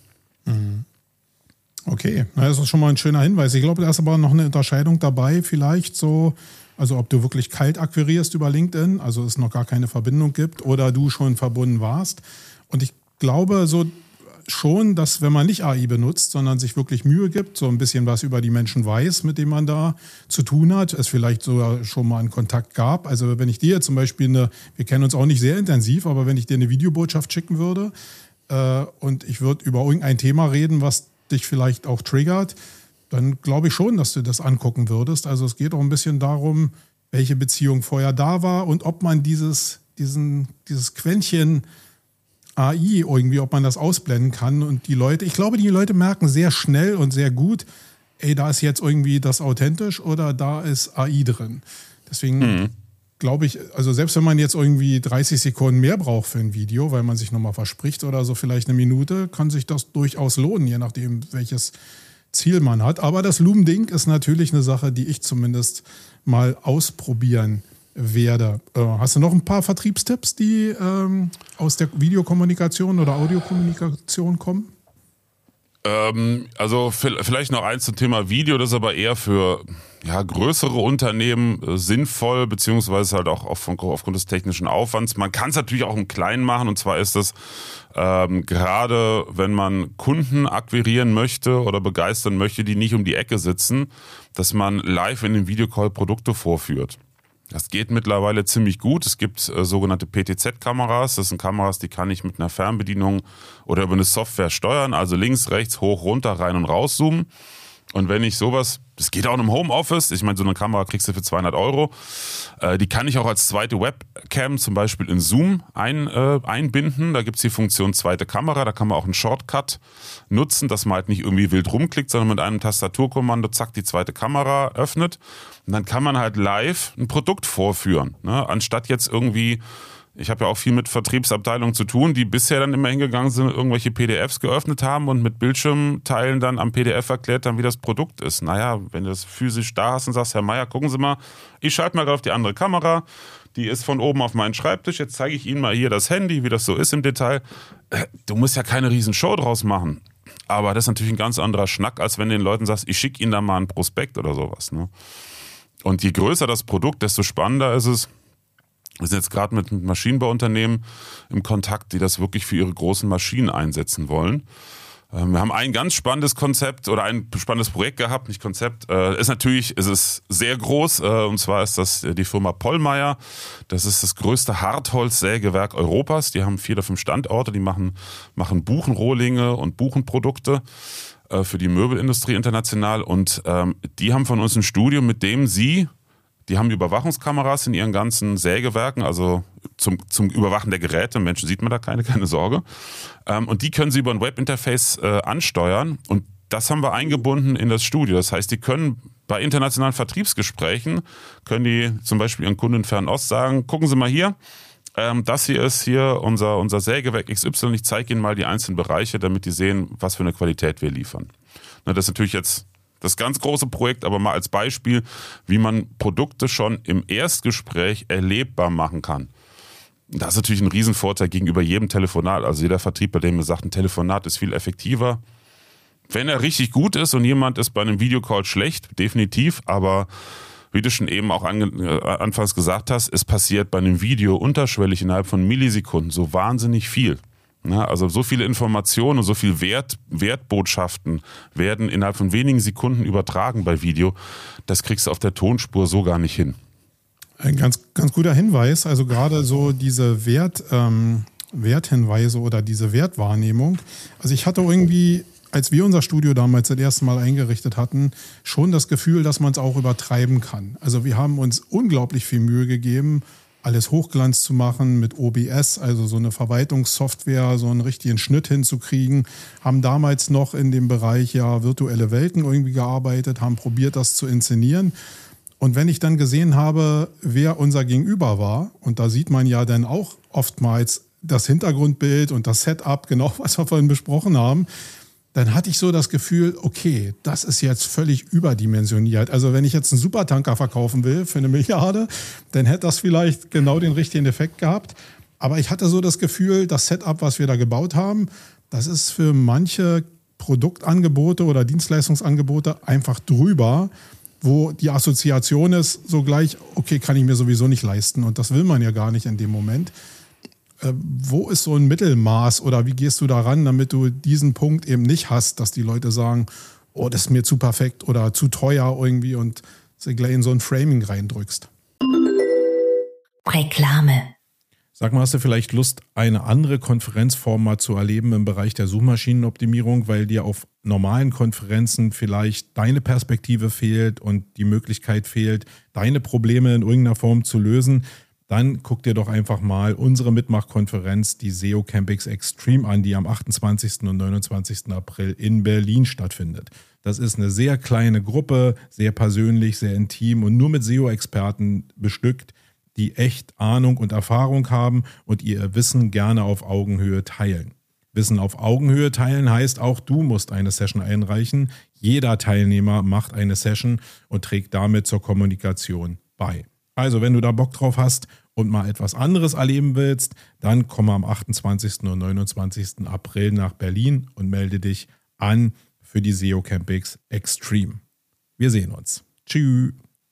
Okay, das ist schon mal ein schöner Hinweis. Ich glaube, da ist aber noch eine Unterscheidung dabei, vielleicht so, also ob du wirklich kalt akquirierst über LinkedIn, also es noch gar keine Verbindung gibt, oder du schon verbunden warst. Und ich glaube so schon, dass wenn man nicht A I benutzt, sondern sich wirklich Mühe gibt, so ein bisschen was über die Menschen weiß, mit denen man da zu tun hat, es vielleicht sogar schon mal einen Kontakt gab. Also wenn ich dir zum Beispiel eine, wir kennen uns auch nicht sehr intensiv, aber wenn ich dir eine Videobotschaft schicken würde äh, und ich würde über irgendein Thema reden, was dich vielleicht auch triggert, dann glaube ich schon, dass du das angucken würdest. Also es geht auch ein bisschen darum, welche Beziehung vorher da war und ob man dieses, diesen, dieses Quäntchen A I irgendwie, ob man das ausblenden kann. Und die Leute, ich glaube, die Leute merken sehr schnell und sehr gut, ey, da ist jetzt irgendwie das authentisch oder da ist A I drin. Deswegen mhm. glaube ich, also selbst wenn man jetzt irgendwie dreißig Sekunden mehr braucht für ein Video, weil man sich nochmal verspricht oder so vielleicht eine Minute, kann sich das durchaus lohnen, je nachdem, welches Ziel man hat. Aber das Loom-Ding ist natürlich eine Sache, die ich zumindest mal ausprobieren werde. Äh, hast du noch ein paar Vertriebstipps, die ähm, aus der Videokommunikation oder Audiokommunikation kommen? Ähm, also vielleicht noch eins zum Thema Video, das ist aber eher für ja, größere Unternehmen äh, sinnvoll, beziehungsweise halt auch auf, aufgrund des technischen Aufwands. Man kann es natürlich auch im Kleinen machen, und zwar ist das ähm, gerade, wenn man Kunden akquirieren möchte oder begeistern möchte, die nicht um die Ecke sitzen, dass man live in dem Videocall Produkte vorführt. Das geht mittlerweile ziemlich gut. Es gibt äh, sogenannte P T Z-Kameras. Das sind Kameras, die kann ich mit einer Fernbedienung oder über eine Software steuern. Also links, rechts, hoch, runter, rein und rauszoomen. Und wenn ich sowas, das geht auch im Homeoffice, ich meine, so eine Kamera kriegst du für zweihundert Euro, äh, die kann ich auch als zweite Webcam zum Beispiel in Zoom ein, äh, einbinden. Da gibt's die Funktion zweite Kamera, da kann man auch einen Shortcut nutzen, dass man halt nicht irgendwie wild rumklickt, sondern mit einem Tastaturkommando zack die zweite Kamera öffnet. Und dann kann man halt live ein Produkt vorführen, ne? Anstatt jetzt irgendwie, ich habe ja auch viel mit Vertriebsabteilungen zu tun, die bisher dann immer hingegangen sind, irgendwelche P D Fs geöffnet haben und mit Bildschirmteilen dann am P D F erklärt haben, wie das Produkt ist. Naja, wenn du das physisch da hast und sagst, Herr Meier, gucken Sie mal, ich schalte mal gerade auf die andere Kamera, die ist von oben auf meinen Schreibtisch, jetzt zeige ich Ihnen mal hier das Handy, wie das so ist im Detail. Du musst ja keine riesen Show draus machen. Aber das ist natürlich ein ganz anderer Schnack, als wenn du den Leuten sagst, ich schicke Ihnen da mal ein Prospekt oder sowas, ne? Und je größer das Produkt, desto spannender ist es. Wir sind jetzt gerade mit Maschinenbauunternehmen im Kontakt, die das wirklich für ihre großen Maschinen einsetzen wollen. Wir haben ein ganz spannendes Konzept oder ein spannendes Projekt gehabt, nicht Konzept. Äh, ist natürlich, ist es sehr groß, äh, und zwar ist das die Firma Pollmeyer. Das ist das größte Hartholzsägewerk Europas. Die haben vier oder fünf Standorte, die machen, machen Buchenrohlinge und Buchenprodukte äh, für die Möbelindustrie international. Und ähm, die haben von uns ein Studio, mit dem sie, die haben Überwachungskameras in ihren ganzen Sägewerken, also zum, zum Überwachen der Geräte. Menschen sieht man da keine, keine Sorge. Ähm, und die können sie über ein Webinterface äh, ansteuern. Und das haben wir eingebunden in das Studio. Das heißt, die können bei internationalen Vertriebsgesprächen, können die zum Beispiel ihren Kunden in Fernost sagen, gucken Sie mal hier, ähm, das hier ist hier unser, unser Sägewerk X Y. Ich zeige Ihnen mal die einzelnen Bereiche, damit die sehen, was für eine Qualität wir liefern. Na, das ist natürlich jetzt das ganz große Projekt, aber mal als Beispiel, wie man Produkte schon im Erstgespräch erlebbar machen kann. Das ist natürlich ein Riesenvorteil gegenüber jedem Telefonat. Also jeder Vertriebler, der mir sagt, ein Telefonat ist viel effektiver. Wenn er richtig gut ist und jemand ist bei einem Videocall schlecht, definitiv, aber wie du schon eben auch an, äh, anfangs gesagt hast, es passiert bei einem Video unterschwellig innerhalb von Millisekunden so wahnsinnig viel. Ja, also so viele Informationen und so viel Wert, Wertbotschaften werden innerhalb von wenigen Sekunden übertragen bei Video. Das kriegst du auf der Tonspur so gar nicht hin. Ein ganz, ganz guter Hinweis. Also gerade so diese Wert, ähm, Werthinweise oder diese Wertwahrnehmung. Also ich hatte irgendwie, als wir unser Studio damals das erste Mal eingerichtet hatten, schon das Gefühl, dass man es auch übertreiben kann. Also wir haben uns unglaublich viel Mühe gegeben, alles Hochglanz zu machen mit O B S, also so eine Verwaltungssoftware, so einen richtigen Schnitt hinzukriegen. Haben damals noch in dem Bereich ja virtuelle Welten irgendwie gearbeitet, haben probiert, das zu inszenieren. Und wenn ich dann gesehen habe, wer unser Gegenüber war, und da sieht man ja dann auch oftmals das Hintergrundbild und das Setup, genau was wir vorhin besprochen haben, dann hatte ich so das Gefühl, okay, das ist jetzt völlig überdimensioniert. Also wenn ich jetzt einen Supertanker verkaufen will für eine Milliarde, dann hätte das vielleicht genau den richtigen Effekt gehabt. Aber ich hatte so das Gefühl, das Setup, was wir da gebaut haben, das ist für manche Produktangebote oder Dienstleistungsangebote einfach drüber, wo die Assoziation ist, so gleich, okay, kann ich mir sowieso nicht leisten. Und das will man ja gar nicht in dem Moment. Äh, wo ist so ein Mittelmaß oder wie gehst du daran, damit du diesen Punkt eben nicht hast, dass die Leute sagen, oh, das ist mir zu perfekt oder zu teuer irgendwie und sie gleich in so ein Framing reindrückst? Reklame. Sag mal, hast du vielleicht Lust, eine andere Konferenzform mal zu erleben im Bereich der Suchmaschinenoptimierung, weil dir auf normalen Konferenzen vielleicht deine Perspektive fehlt und die Möglichkeit fehlt, deine Probleme in irgendeiner Form zu lösen? Dann guck dir doch einfach mal unsere Mitmachkonferenz, die S E O Campix Extreme, an, die am achtundzwanzigsten und neunundzwanzigsten April in Berlin stattfindet. Das ist eine sehr kleine Gruppe, sehr persönlich, sehr intim und nur mit S E O-Experten bestückt, die echt Ahnung und Erfahrung haben und ihr Wissen gerne auf Augenhöhe teilen. Wissen auf Augenhöhe teilen heißt, auch du musst eine Session einreichen. Jeder Teilnehmer macht eine Session und trägt damit zur Kommunikation bei. Also, wenn du da Bock drauf hast und mal etwas anderes erleben willst, dann komm am achtundzwanzigsten und neunundzwanzigsten April nach Berlin und melde dich an für die S E O Campix Extreme. Wir sehen uns. Tschüss.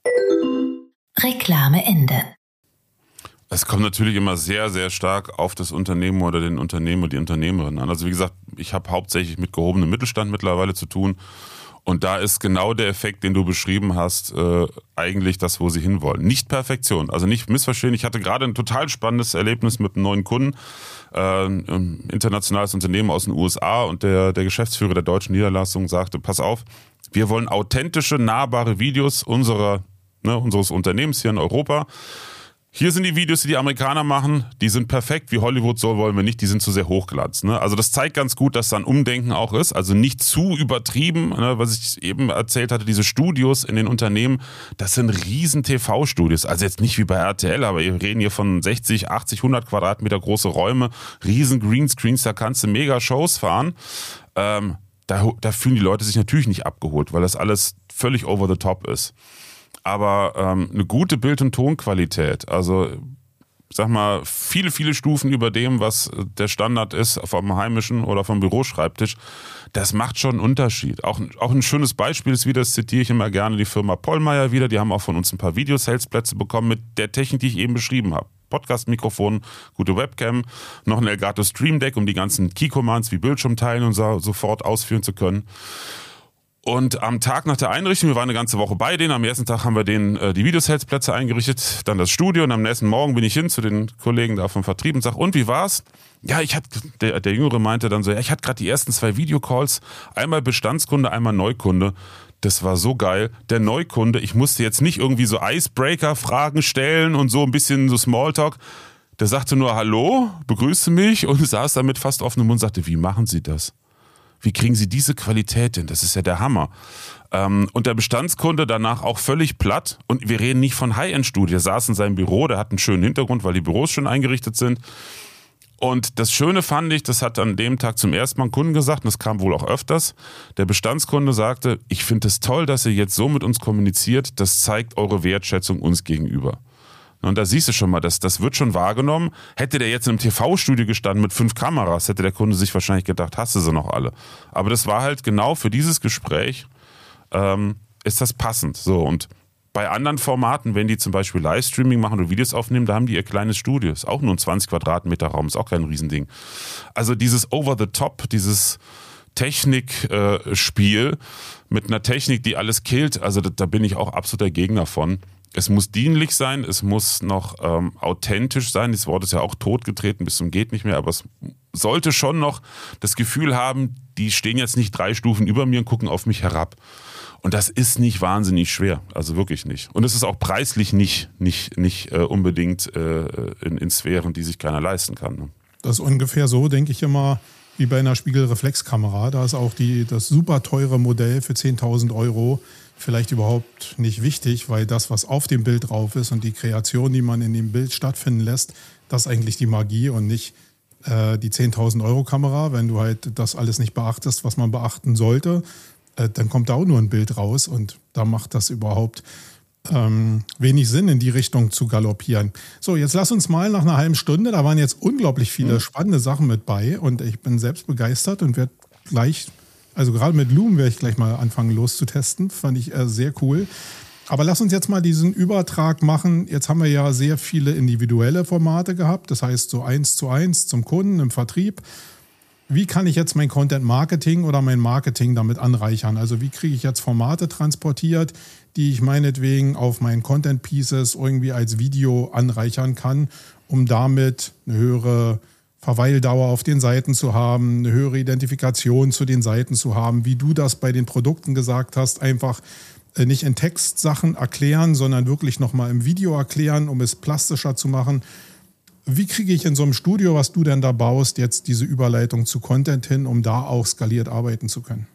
Reklame Ende. Es kommt natürlich immer sehr, sehr stark auf das Unternehmen oder den Unternehmer und die Unternehmerin an. Also wie gesagt, ich habe hauptsächlich mit gehobenem Mittelstand mittlerweile zu tun. Und da ist genau der Effekt, den du beschrieben hast, äh, eigentlich das, wo sie hinwollen. Nicht Perfektion, also nicht missverstehen. Ich hatte gerade ein total spannendes Erlebnis mit einem neuen Kunden, äh, ein internationales Unternehmen aus den U S A, und der, der Geschäftsführer der deutschen Niederlassung sagte, pass auf, wir wollen authentische, nahbare Videos unserer, ne, unseres Unternehmens hier in Europa. Hier sind die Videos, die die Amerikaner machen, die sind perfekt, wie Hollywood, so wollen wir nicht, die sind zu sehr hochglanz. Ne? Also das zeigt ganz gut, dass da ein Umdenken auch ist, also nicht zu übertrieben, ne? Was ich eben erzählt hatte, diese Studios in den Unternehmen, das sind riesen T V-Studios, also jetzt nicht wie bei R T L, aber wir reden hier von sechzig, achtzig, hundert Quadratmeter große Räume, riesen Greenscreens, da kannst du mega Shows fahren. Ähm, da, da fühlen die Leute sich natürlich nicht abgeholt, weil das alles völlig over the top ist. Aber ähm, eine gute Bild- und Tonqualität, also ich sag mal, viele, viele Stufen über dem, was der Standard ist vom heimischen oder vom Büroschreibtisch, das macht schon einen Unterschied. Auch, auch ein schönes Beispiel ist wieder, das zitiere ich immer gerne, die Firma Pollmeyer wieder, die haben auch von uns ein paar Videosalesplätze bekommen mit der Technik, die ich eben beschrieben habe. Podcast-Mikrofon, gute Webcam, noch ein Elgato Stream Deck, um die ganzen Key-Commands wie Bildschirm teilen und so, sofort ausführen zu können. Und am Tag nach der Einrichtung, wir waren eine ganze Woche bei denen, am ersten Tag haben wir denen äh, die Videoselsplätze eingerichtet, dann das Studio und am nächsten Morgen bin ich hin zu den Kollegen da vom Vertrieb und sag, und wie war's? Ja, ich hatte, der, der Jüngere meinte dann so, ja, ich hatte gerade die ersten zwei Videocalls, einmal Bestandskunde, einmal Neukunde. Das war so geil. Der Neukunde, ich musste jetzt nicht irgendwie so Icebreaker-Fragen stellen und so ein bisschen so Smalltalk. Der sagte nur Hallo, begrüßte mich und saß da mit fast offenem Mund und sagte, wie machen Sie das? Wie kriegen Sie diese Qualität hin? Das ist ja der Hammer. Ähm, und der Bestandskunde danach auch völlig platt. Und wir reden nicht von High-End-Studio. Der saß in seinem Büro, der hat einen schönen Hintergrund, weil die Büros schön eingerichtet sind. Und das Schöne fand ich, das hat an dem Tag zum ersten Mal ein Kunden gesagt, und das kam wohl auch öfters, der Bestandskunde sagte, ich finde es toll, dass ihr jetzt so mit uns kommuniziert, das zeigt eure Wertschätzung uns gegenüber. Und da siehst du schon mal, das, das wird schon wahrgenommen. Hätte der jetzt in einem T V-Studio gestanden mit fünf Kameras, hätte der Kunde sich wahrscheinlich gedacht, hast du sie noch alle. Aber das war halt genau für dieses Gespräch, ähm, ist das passend. So, und bei anderen Formaten, wenn die zum Beispiel Livestreaming machen oder Videos aufnehmen, da haben die ihr kleines Studio. Ist auch nur ein zwanzig Quadratmeter Raum, ist auch kein Riesending. Also dieses Over-the-Top, dieses Technikspiel äh, mit einer Technik, die alles killt, also da, da bin ich auch absoluter Gegner von. Es muss dienlich sein, es muss noch ähm, authentisch sein. Das Wort ist ja auch totgetreten bis zum geht nicht mehr, aber es sollte schon noch das Gefühl haben, die stehen jetzt nicht drei Stufen über mir und gucken auf mich herab. Und das ist nicht wahnsinnig schwer, also wirklich nicht. Und es ist auch preislich nicht, nicht, nicht äh, unbedingt äh, in, in Sphären, die sich keiner leisten kann. Ne? Das ist ungefähr so, denke ich immer, wie bei einer Spiegelreflexkamera. Da ist auch die, das super teure Modell für zehntausend Euro vielleicht überhaupt nicht wichtig, weil das, was auf dem Bild drauf ist und die Kreation, die man in dem Bild stattfinden lässt, das ist eigentlich die Magie und nicht äh, die zehntausend Euro Kamera. Wenn du halt das alles nicht beachtest, was man beachten sollte, äh, dann kommt da auch nur ein Bild raus und da macht das überhaupt ähm, wenig Sinn, in die Richtung zu galoppieren. So, jetzt lass uns mal nach einer halben Stunde, da waren jetzt unglaublich viele mhm. spannende Sachen mit bei und ich bin selbst begeistert und werde gleich... Also gerade mit Loom werde ich gleich mal anfangen loszutesten. Fand ich äh, sehr cool. Aber lass uns jetzt mal diesen Übertrag machen. Jetzt haben wir ja sehr viele individuelle Formate gehabt. Das heißt so eins zu eins zum Kunden im Vertrieb. Wie kann ich jetzt mein Content Marketing oder mein Marketing damit anreichern? Also wie kriege ich jetzt Formate transportiert, die ich meinetwegen auf meinen Content Pieces irgendwie als Video anreichern kann, um damit eine höhere Verweildauer auf den Seiten zu haben, eine höhere Identifikation zu den Seiten zu haben, wie du das bei den Produkten gesagt hast, einfach nicht in Text Sachen erklären, sondern wirklich nochmal im Video erklären, um es plastischer zu machen. Wie kriege ich in so einem Studio, was du denn da baust, jetzt diese Überleitung zu Content hin, um da auch skaliert arbeiten zu können?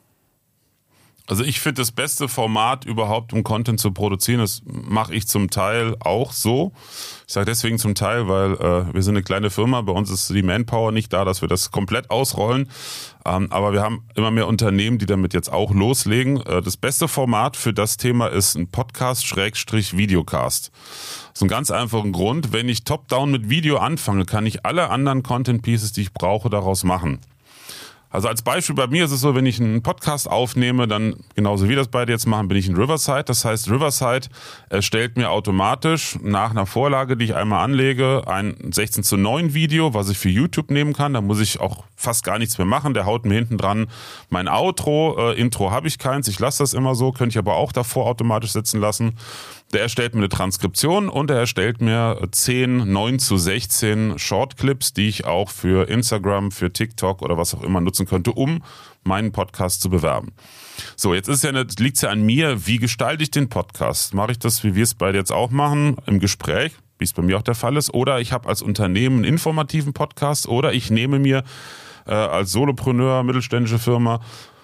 Also ich finde das beste Format überhaupt, um Content zu produzieren, das mache ich zum Teil auch so. Ich sage deswegen zum Teil, weil äh, wir sind eine kleine Firma, bei uns ist die Manpower nicht da, dass wir das komplett ausrollen. Ähm, aber wir haben immer mehr Unternehmen, die damit jetzt auch loslegen. Äh, das beste Format für das Thema ist ein Podcast-Videocast. Das ist ein ganz einfacher Grund. Wenn ich top-down mit Video anfange, kann ich alle anderen Content-Pieces, die ich brauche, daraus machen. Also als Beispiel bei mir ist es so, wenn ich einen Podcast aufnehme, dann genauso wie das beide jetzt machen, bin ich in Riverside. Das heißt, Riverside erstellt mir automatisch nach einer Vorlage, die ich einmal anlege, ein sechzehn zu neun Video, was ich für YouTube nehmen kann. Da muss ich auch fast gar nichts mehr machen. Der haut mir hinten dran mein Outro. Äh, Intro habe ich keins. Ich lasse das immer so, könnte ich aber auch davor automatisch setzen lassen. Der erstellt mir eine Transkription und er erstellt mir zehn neun zu sechzehn Shortclips, die ich auch für Instagram, für TikTok oder was auch immer nutzen könnte, um meinen Podcast zu bewerben. So, jetzt ist ja, liegt es ja an mir, wie gestalte ich den Podcast? Mache ich das, wie wir es beide jetzt auch machen, im Gespräch, wie es bei mir auch der Fall ist, oder ich habe als Unternehmen einen informativen Podcast oder ich nehme mir äh, als Solopreneur, mittelständische Firma,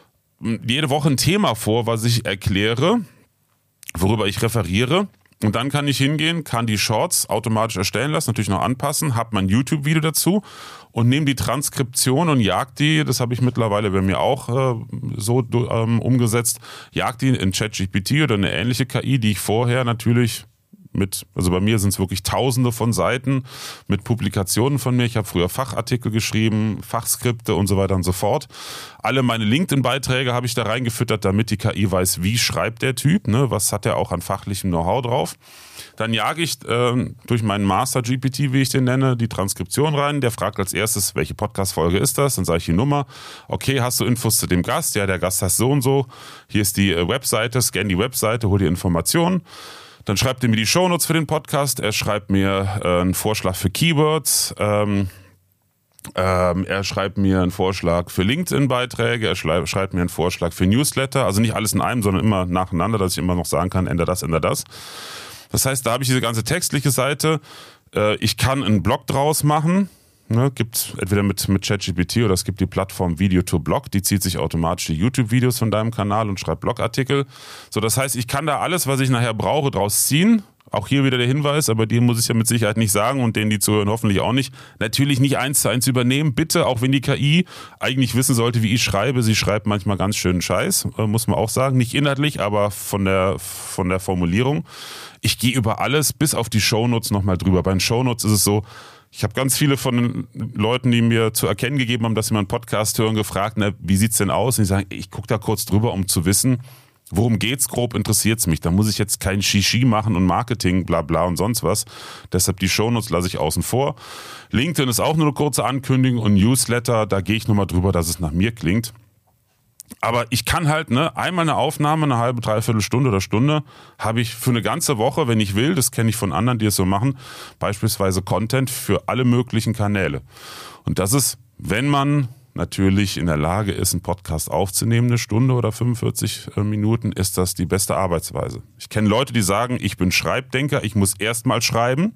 jede Woche ein Thema vor, was ich erkläre, worüber ich referiere, und dann kann ich hingehen, kann die Shorts automatisch erstellen lassen, natürlich noch anpassen, habe mein YouTube-Video dazu und nehme die Transkription und jag die, das habe ich mittlerweile bei mir auch äh, so ähm, umgesetzt, jag die in ChatGPT oder eine ähnliche K I, die ich vorher natürlich mit, also bei mir sind es wirklich tausende von Seiten mit Publikationen von mir. Ich habe früher Fachartikel geschrieben, Fachskripte und so weiter und so fort. Alle meine LinkedIn-Beiträge habe ich da reingefüttert, damit die K I weiß, wie schreibt der Typ, ne? Was hat er auch an fachlichem Know-how drauf. Dann jage ich äh, durch meinen Master G P T, wie ich den nenne, die Transkription rein. Der fragt als erstes, welche Podcast-Folge ist das? Dann sage ich die Nummer. Okay, hast du Infos zu dem Gast? Ja, der Gast heißt so und so. Hier ist die äh, Webseite, scan die Webseite, hol die Informationen. Dann schreibt er mir die Shownotes für den Podcast. Er schreibt mir äh, einen Vorschlag für Keywords. Ähm, ähm, er schreibt mir einen Vorschlag für LinkedIn-Beiträge. Er schreibt, schreibt mir einen Vorschlag für Newsletter. Also nicht alles in einem, sondern immer nacheinander, dass ich immer noch sagen kann, ändere das, ändere das. Das heißt, da habe ich diese ganze textliche Seite. Ich kann einen Blog draus machen. Ne, gibt entweder mit, mit ChatGPT oder es gibt die Plattform Video to Blog. Die zieht sich automatisch die YouTube-Videos von deinem Kanal und schreibt Blogartikel. So, das heißt, ich kann da alles, was ich nachher brauche, draus ziehen. Auch hier wieder der Hinweis, aber dir muss ich ja mit Sicherheit nicht sagen und denen, die zuhören, hoffentlich auch nicht. Natürlich nicht eins zu eins übernehmen, bitte, auch wenn die K I eigentlich wissen sollte, wie ich schreibe. Sie schreibt manchmal ganz schönen Scheiß, muss man auch sagen. Nicht inhaltlich, aber von der, von der Formulierung. Ich gehe über alles, bis auf die Shownotes nochmal drüber. Bei den Shownotes ist es so, ich habe ganz viele von den Leuten, die mir zu erkennen gegeben haben, dass sie mal einen Podcast hören, gefragt, na, wie sieht's denn aus? Und die sagen, ich gucke da kurz drüber, um zu wissen, worum geht's grob, interessiert's mich. Da muss ich jetzt kein Shishi machen und Marketing, bla bla und sonst was. Deshalb die Shownotes lasse ich außen vor. LinkedIn ist auch nur eine kurze Ankündigung und Newsletter, da gehe ich nochmal drüber, dass es nach mir klingt. Aber ich kann halt, ne, einmal eine Aufnahme, eine halbe, dreiviertel Stunde oder Stunde, habe ich für eine ganze Woche, wenn ich will, das kenne ich von anderen, die es so machen, beispielsweise Content für alle möglichen Kanäle. Und das ist, wenn man natürlich in der Lage ist, einen Podcast aufzunehmen, eine Stunde oder fünfundvierzig Minuten, ist das die beste Arbeitsweise. Ich kenne Leute, die sagen, ich bin Schreibdenker, ich muss erst mal schreiben,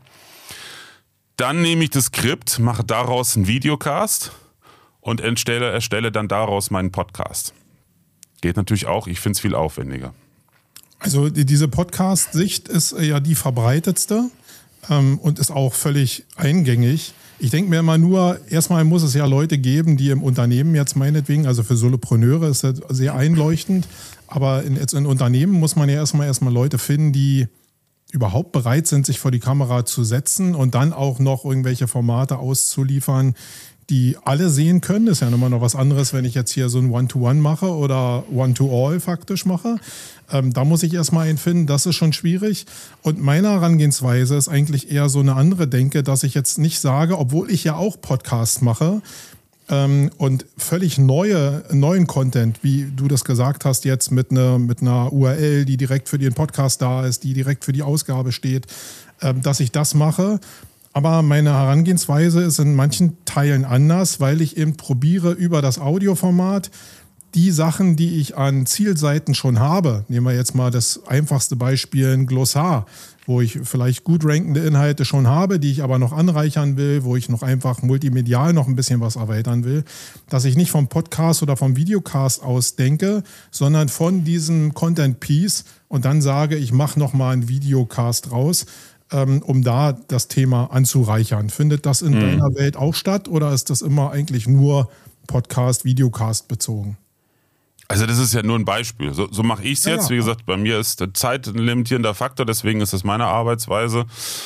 dann nehme ich das Skript, mache daraus einen Videocast und erstelle, erstelle dann daraus meinen Podcast. Geht natürlich auch, ich finde es viel aufwendiger. Also diese Podcast-Sicht ist ja die verbreitetste ähm, und ist auch völlig eingängig. Ich denke mir immer nur, erstmal muss es ja Leute geben, die im Unternehmen jetzt meinetwegen, also für Solopreneure ist das sehr einleuchtend, aber in, jetzt in Unternehmen muss man ja erstmal erstmal Leute finden, die überhaupt bereit sind, sich vor die Kamera zu setzen und dann auch noch irgendwelche Formate auszuliefern, die alle sehen können. Das ist ja immer noch was anderes, wenn ich jetzt hier so ein One-to-One mache oder One-to-All faktisch mache. Ähm, da muss ich erstmal einen finden, das ist schon schwierig. Und meine Herangehensweise ist eigentlich eher so eine andere Denke, dass ich jetzt nicht sage, obwohl ich ja auch Podcasts mache ähm, und völlig neue, neuen Content, wie du das gesagt hast, jetzt mit, ne, mit einer U R L, die direkt für den Podcast da ist, die direkt für die Ausgabe steht, ähm, dass ich das mache. Aber meine Herangehensweise ist in manchen Teilen anders, weil ich eben probiere, über das Audioformat die Sachen, die ich an Zielseiten schon habe, nehmen wir jetzt mal das einfachste Beispiel, ein Glossar, wo ich vielleicht gut rankende Inhalte schon habe, die ich aber noch anreichern will, wo ich noch einfach multimedial noch ein bisschen was erweitern will, dass ich nicht vom Podcast oder vom Videocast aus denke, sondern von diesem Content-Piece und dann sage, ich mache nochmal einen Videocast raus, um da das Thema anzureichern. Findet das in mhm. deiner Welt auch statt oder ist das immer eigentlich nur Podcast, Videocast bezogen? Also das ist ja nur ein Beispiel. So, so mache ich es jetzt. Ja, Wie ja. gesagt, bei mir ist Zeit ein limitierender Faktor, deswegen ist das meine Arbeitsweise.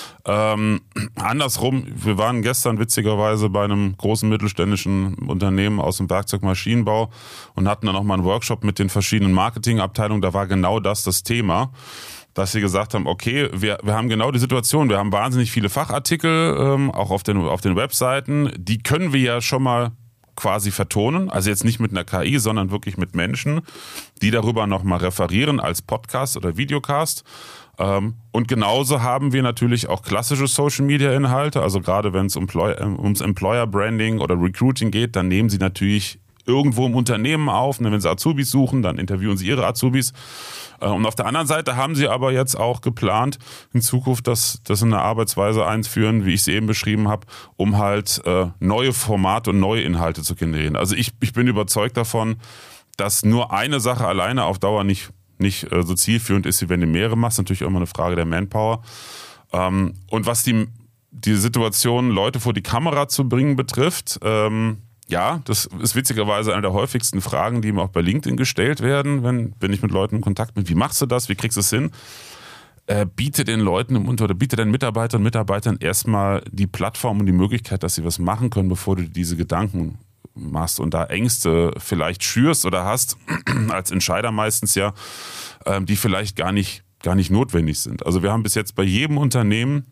Ähm, andersrum, wir waren gestern witzigerweise bei einem großen mittelständischen Unternehmen aus dem Werkzeugmaschinenbau und hatten dann auch mal einen Workshop mit den verschiedenen Marketingabteilungen. Da war genau das das Thema, dass sie gesagt haben, okay, wir, wir haben genau die Situation, wir haben wahnsinnig viele Fachartikel, ähm, auch auf den, auf den Webseiten, die können wir ja schon mal quasi vertonen, also jetzt nicht mit einer K I, sondern wirklich mit Menschen, die darüber nochmal referieren als Podcast oder Videocast. Ähm, und genauso haben wir natürlich auch klassische Social-Media-Inhalte, also gerade wenn es um, ums Employer-Branding oder Recruiting geht, dann nehmen sie natürlich irgendwo im Unternehmen auf, und wenn sie Azubis suchen, dann interviewen sie ihre Azubis. Und auf der anderen Seite haben sie aber jetzt auch geplant, in Zukunft das, das in eine Arbeitsweise einführen, wie ich es eben beschrieben habe, um halt äh, neue Formate und neue Inhalte zu generieren. Also ich, ich bin überzeugt davon, dass nur eine Sache alleine auf Dauer nicht, nicht äh, so zielführend ist, wie wenn du mehrere machst. Natürlich auch immer eine Frage der Manpower. Ähm, und was die, die Situation, Leute vor die Kamera zu bringen, betrifft, ähm, ja, das ist witzigerweise eine der häufigsten Fragen, die mir auch bei LinkedIn gestellt werden, wenn, wenn ich mit Leuten in Kontakt bin. Wie machst du das? Wie kriegst du es hin? äh, biete den Leuten im Unter- oder biete den Mitarbeitern und Mitarbeitern erstmal die Plattform und die Möglichkeit, dass sie was machen können, bevor du diese Gedanken machst und da Ängste vielleicht schürst oder hast, als Entscheider meistens ja, ähm, die vielleicht gar nicht, gar nicht notwendig sind. Also wir haben bis jetzt bei jedem Unternehmen,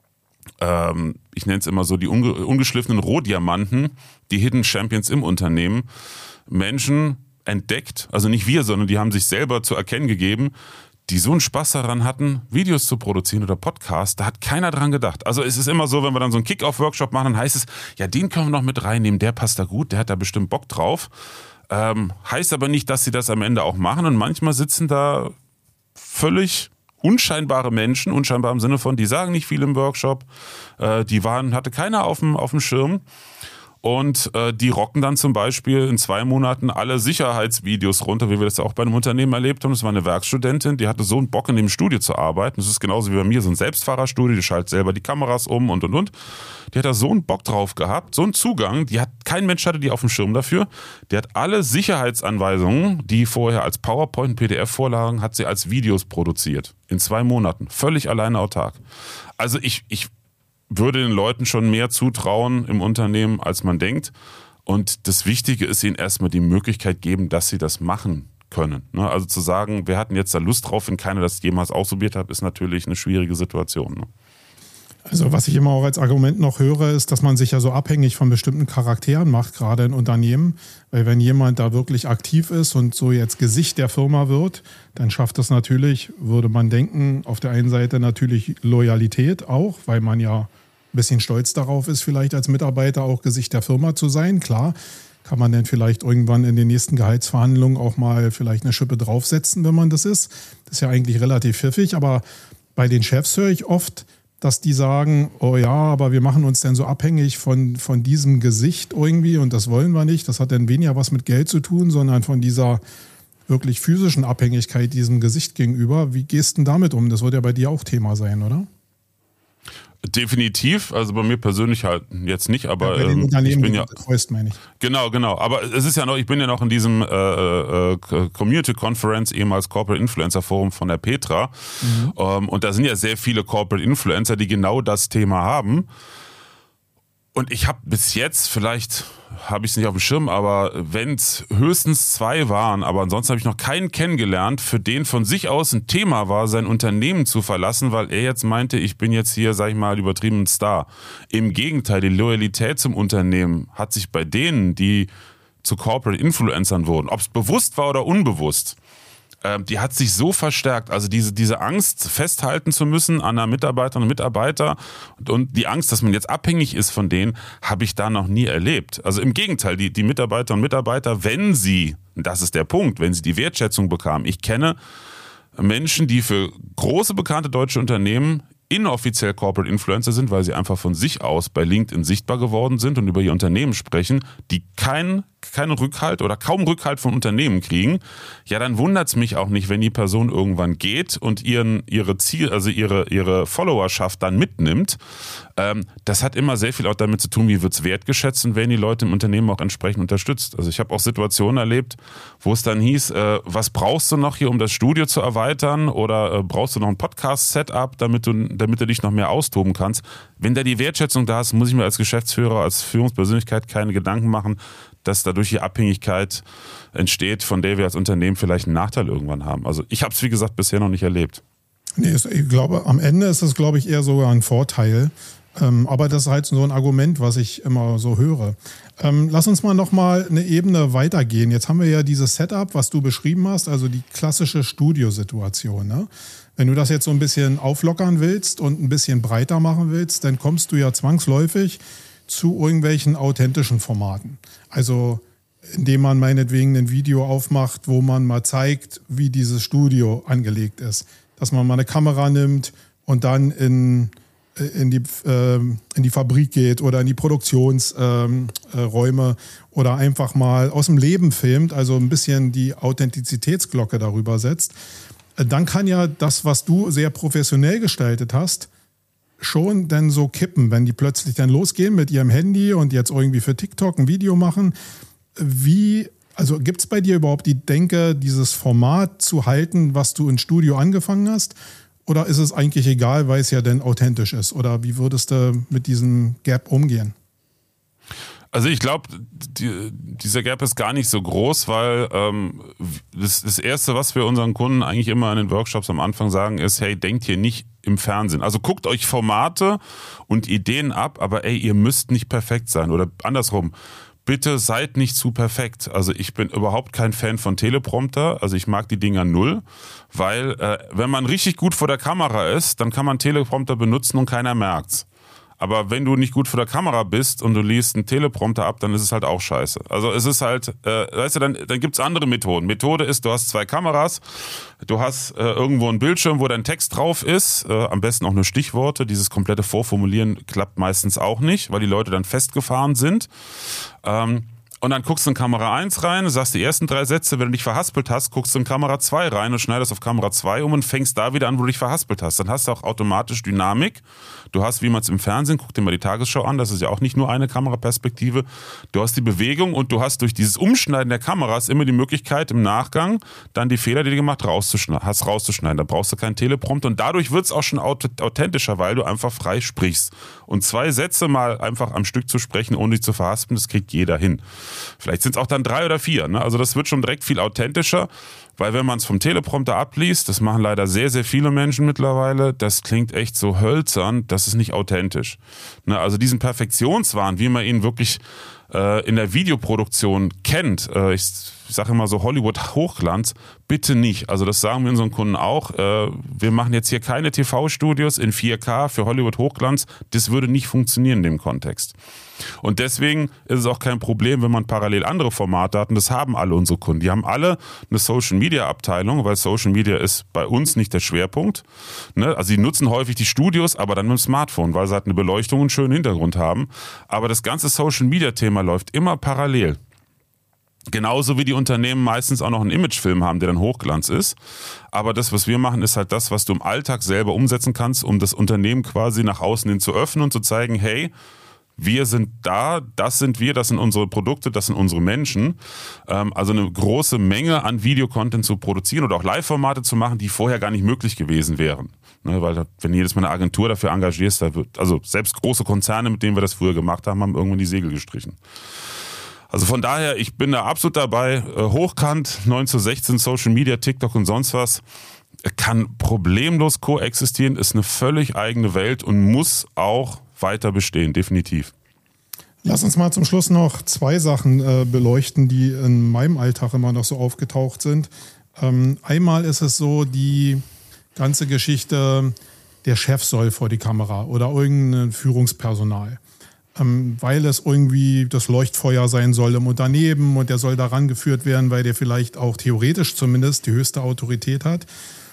ähm, ich nenne es immer so die unge- ungeschliffenen Rohdiamanten, die Hidden Champions im Unternehmen, Menschen entdeckt, also nicht wir, sondern die haben sich selber zu erkennen gegeben, die so einen Spaß daran hatten, Videos zu produzieren oder Podcasts, da hat keiner dran gedacht. Also es ist immer so, wenn wir dann so einen Kick-Off-Workshop machen, dann heißt es, ja, den können wir noch mit reinnehmen, der passt da gut, der hat da bestimmt Bock drauf. Ähm, heißt aber nicht, dass sie das am Ende auch machen und manchmal sitzen da völlig unscheinbare Menschen, unscheinbar im Sinne von, die sagen nicht viel im Workshop, äh, die waren, hatte keiner auf dem, auf dem Schirm. Und äh, die rocken dann zum Beispiel in zwei Monaten alle Sicherheitsvideos runter, wie wir das auch bei einem Unternehmen erlebt haben. Das war eine Werkstudentin, die hatte so einen Bock, in dem Studio zu arbeiten. Das ist genauso wie bei mir so ein Selbstfahrerstudio, die schaltet selber die Kameras um und und und. Die hat da so einen Bock drauf gehabt, so einen Zugang, die hat, kein Mensch hatte die auf dem Schirm dafür. Die hat alle Sicherheitsanweisungen, die vorher als PowerPoint und P D F-Vorlagen, hat sie als Videos produziert. In zwei Monaten. Völlig alleine autark. Also ich, ich würde den Leuten schon mehr zutrauen im Unternehmen, als man denkt. Und das Wichtige ist, ihnen erstmal die Möglichkeit geben, dass sie das machen können. Also zu sagen, wir hatten jetzt da Lust drauf, wenn keiner das jemals ausprobiert hat, ist natürlich eine schwierige Situation. Also was ich immer auch als Argument noch höre, ist, dass man sich ja so abhängig von bestimmten Charakteren macht, gerade in Unternehmen. Weil wenn jemand da wirklich aktiv ist und so jetzt Gesicht der Firma wird, dann schafft das natürlich, würde man denken, auf der einen Seite natürlich Loyalität auch, weil man ja ein bisschen stolz darauf ist, vielleicht als Mitarbeiter auch Gesicht der Firma zu sein. Klar, kann man dann vielleicht irgendwann in den nächsten Gehaltsverhandlungen auch mal vielleicht eine Schippe draufsetzen, wenn man das ist. Das ist ja eigentlich relativ pfiffig, aber bei den Chefs höre ich oft, dass die sagen, oh ja, aber wir machen uns denn so abhängig von, von diesem Gesicht irgendwie und das wollen wir nicht. Das hat dann weniger was mit Geld zu tun, sondern von dieser wirklich physischen Abhängigkeit diesem Gesicht gegenüber. Wie gehst du denn damit um? Das wird ja bei dir auch Thema sein, oder? Definitiv, also bei mir persönlich halt jetzt nicht, aber ja, bei den ähm, Unternehmen, ich bin die ja du betreust, meine ich. Genau, genau, aber es ist ja noch, ich bin ja noch in diesem äh, äh, Community Conference, ehemals Corporate Influencer Forum von der Petra, mhm. ähm, und da sind ja sehr viele Corporate Influencer, die genau das Thema haben. Und ich habe bis jetzt, vielleicht habe ich es nicht auf dem Schirm, aber wenn es höchstens zwei waren, aber ansonsten habe ich noch keinen kennengelernt, für den von sich aus ein Thema war, sein Unternehmen zu verlassen, weil er jetzt meinte, ich bin jetzt hier, sag ich mal, übertrieben ein Star. Im Gegenteil, die Loyalität zum Unternehmen hat sich bei denen, die zu Corporate Influencern wurden, ob es bewusst war oder unbewusst, die hat sich so verstärkt, also diese, diese Angst festhalten zu müssen an einer Mitarbeiterin und Mitarbeiter und, und die Angst, dass man jetzt abhängig ist von denen, habe ich da noch nie erlebt. Also im Gegenteil, die, die Mitarbeiterinnen und Mitarbeiter, wenn sie, das ist der Punkt, wenn sie die Wertschätzung bekamen, ich kenne Menschen, die für große bekannte deutsche Unternehmen inoffiziell Corporate Influencer sind, weil sie einfach von sich aus bei LinkedIn sichtbar geworden sind und über ihr Unternehmen sprechen, die keinen keinen Rückhalt oder kaum Rückhalt von Unternehmen kriegen, ja, dann wundert es mich auch nicht, wenn die Person irgendwann geht und ihren ihre Ziel, also ihre ihre Followerschaft dann mitnimmt. Ähm, das hat immer sehr viel auch damit zu tun, wie wird es wertgeschätzt und werden die Leute im Unternehmen auch entsprechend unterstützt. Also ich habe auch Situationen erlebt, wo es dann hieß, äh, was brauchst du noch hier, um das Studio zu erweitern, oder äh, brauchst du noch ein Podcast-Setup, damit du damit du dich noch mehr austoben kannst. Wenn da die Wertschätzung da ist, muss ich mir als Geschäftsführer, als Führungspersönlichkeit keine Gedanken machen, dass dadurch die Abhängigkeit entsteht, von der wir als Unternehmen vielleicht einen Nachteil irgendwann haben. Also ich habe es, wie gesagt, bisher noch nicht erlebt. Nee, ich glaube, am Ende ist es, glaube ich, eher sogar ein Vorteil. Ähm, aber das ist halt so ein Argument, was ich immer so höre. Ähm, lass uns mal nochmal eine Ebene weitergehen. Jetzt haben wir ja dieses Setup, was du beschrieben hast, also die klassische Studiosituation, ne? Wenn du das jetzt so ein bisschen auflockern willst und ein bisschen breiter machen willst, dann kommst du ja zwangsläufig zu irgendwelchen authentischen Formaten. Also indem man meinetwegen ein Video aufmacht, wo man mal zeigt, wie dieses Studio angelegt ist. Dass man mal eine Kamera nimmt und dann in, in, die, äh, in die Fabrik geht oder in die Produktionsräume äh, oder einfach mal aus dem Leben filmt, also ein bisschen die Authentizitätsglocke darüber setzt. Dann kann ja das, was du sehr professionell gestaltet hast, schon dann so kippen, wenn die plötzlich dann losgehen mit ihrem Handy und jetzt irgendwie für TikTok ein Video machen. Wie, also gibt es bei dir überhaupt die Denke, dieses Format zu halten, was du im Studio angefangen hast? Oder ist es eigentlich egal, weil es ja dann authentisch ist? Oder wie würdest du mit diesem Gap umgehen? Also ich glaube, die, dieser Gap ist gar nicht so groß, weil ähm, das, das Erste, was wir unseren Kunden eigentlich immer in den Workshops am Anfang sagen, ist, hey, denkt hier nicht im Fernsehen. Also guckt euch Formate und Ideen ab, aber ey, ihr müsst nicht perfekt sein. Oder andersrum, bitte seid nicht zu perfekt. Also ich bin überhaupt kein Fan von Teleprompter, also ich mag die Dinger null, weil äh, wenn man richtig gut vor der Kamera ist, dann kann man Teleprompter benutzen und keiner merkt's. Aber wenn du nicht gut vor der Kamera bist und du liest einen Teleprompter ab, dann ist es halt auch scheiße. Also es ist halt, äh, weißt du, dann, dann gibt's andere Methoden. Methode ist, du hast zwei Kameras, du hast äh, irgendwo einen Bildschirm, wo dein Text drauf ist, äh, am besten auch nur Stichworte. Dieses komplette Vorformulieren klappt meistens auch nicht, weil die Leute dann festgefahren sind. Ähm, Und dann guckst du in Kamera eins rein, sagst die ersten drei Sätze, wenn du dich verhaspelt hast, guckst du in Kamera zwei rein und schneidest auf Kamera zwei um und fängst da wieder an, wo du dich verhaspelt hast. Dann hast du auch automatisch Dynamik. Du hast, wie man es im Fernsehen, guck dir mal die Tagesschau an, das ist ja auch nicht nur eine Kameraperspektive. Du hast die Bewegung und du hast durch dieses Umschneiden der Kameras immer die Möglichkeit, im Nachgang dann die Fehler, die du gemacht rauszuschneiden, hast, rauszuschneiden. Da brauchst du keinen Teleprompter und dadurch wird es auch schon authentischer, weil du einfach frei sprichst. Und zwei Sätze mal einfach am Stück zu sprechen, ohne dich zu verhaspeln, das kriegt jeder hin. Vielleicht sind es auch dann drei oder vier. Ne? Also das wird schon direkt viel authentischer, weil wenn man es vom Teleprompter abliest, das machen leider sehr, sehr viele Menschen mittlerweile, das klingt echt so hölzern, das ist nicht authentisch. Ne? Also diesen Perfektionswahn, wie man ihn wirklich äh, in der Videoproduktion kennt, äh, ich Ich sage immer so Hollywood-Hochglanz, bitte nicht. Also das sagen wir unseren Kunden auch. Äh, wir machen jetzt hier keine T V-Studios in vier K für Hollywood-Hochglanz. Das würde nicht funktionieren in dem Kontext. Und deswegen ist es auch kein Problem, wenn man parallel andere Formate hat. Und das haben alle unsere Kunden. Die haben alle eine Social-Media-Abteilung, weil Social Media ist bei uns nicht der Schwerpunkt. Ne? Also sie nutzen häufig die Studios, aber dann mit dem Smartphone, weil sie halt eine Beleuchtung und einen schönen Hintergrund haben. Aber das ganze Social-Media-Thema läuft immer parallel. Genauso wie die Unternehmen meistens auch noch einen Imagefilm haben, der dann Hochglanz ist. Aber das, was wir machen, ist halt das, was du im Alltag selber umsetzen kannst, um das Unternehmen quasi nach außen hin zu öffnen und zu zeigen, hey, wir sind da, das sind wir, das sind unsere Produkte, das sind unsere Menschen. Also eine große Menge an Videocontent zu produzieren oder auch Live-Formate zu machen, die vorher gar nicht möglich gewesen wären. Weil wenn jedes Mal eine Agentur dafür engagierst, da wird, also selbst große Konzerne, mit denen wir das früher gemacht haben, haben irgendwann die Segel gestrichen. Also von daher, ich bin da absolut dabei, hochkant, neun zu sechzehn, Social Media, TikTok und sonst was, kann problemlos koexistieren, ist eine völlig eigene Welt und muss auch weiter bestehen, definitiv. Lass uns mal zum Schluss noch zwei Sachen äh, beleuchten, die in meinem Alltag immer noch so aufgetaucht sind. Ähm, einmal ist es so, die ganze Geschichte, der Chef soll vor die Kamera oder irgendein Führungspersonal. Ähm, weil es irgendwie das Leuchtfeuer sein soll im Unternehmen und der soll daran geführt werden, weil der vielleicht auch theoretisch zumindest die höchste Autorität hat.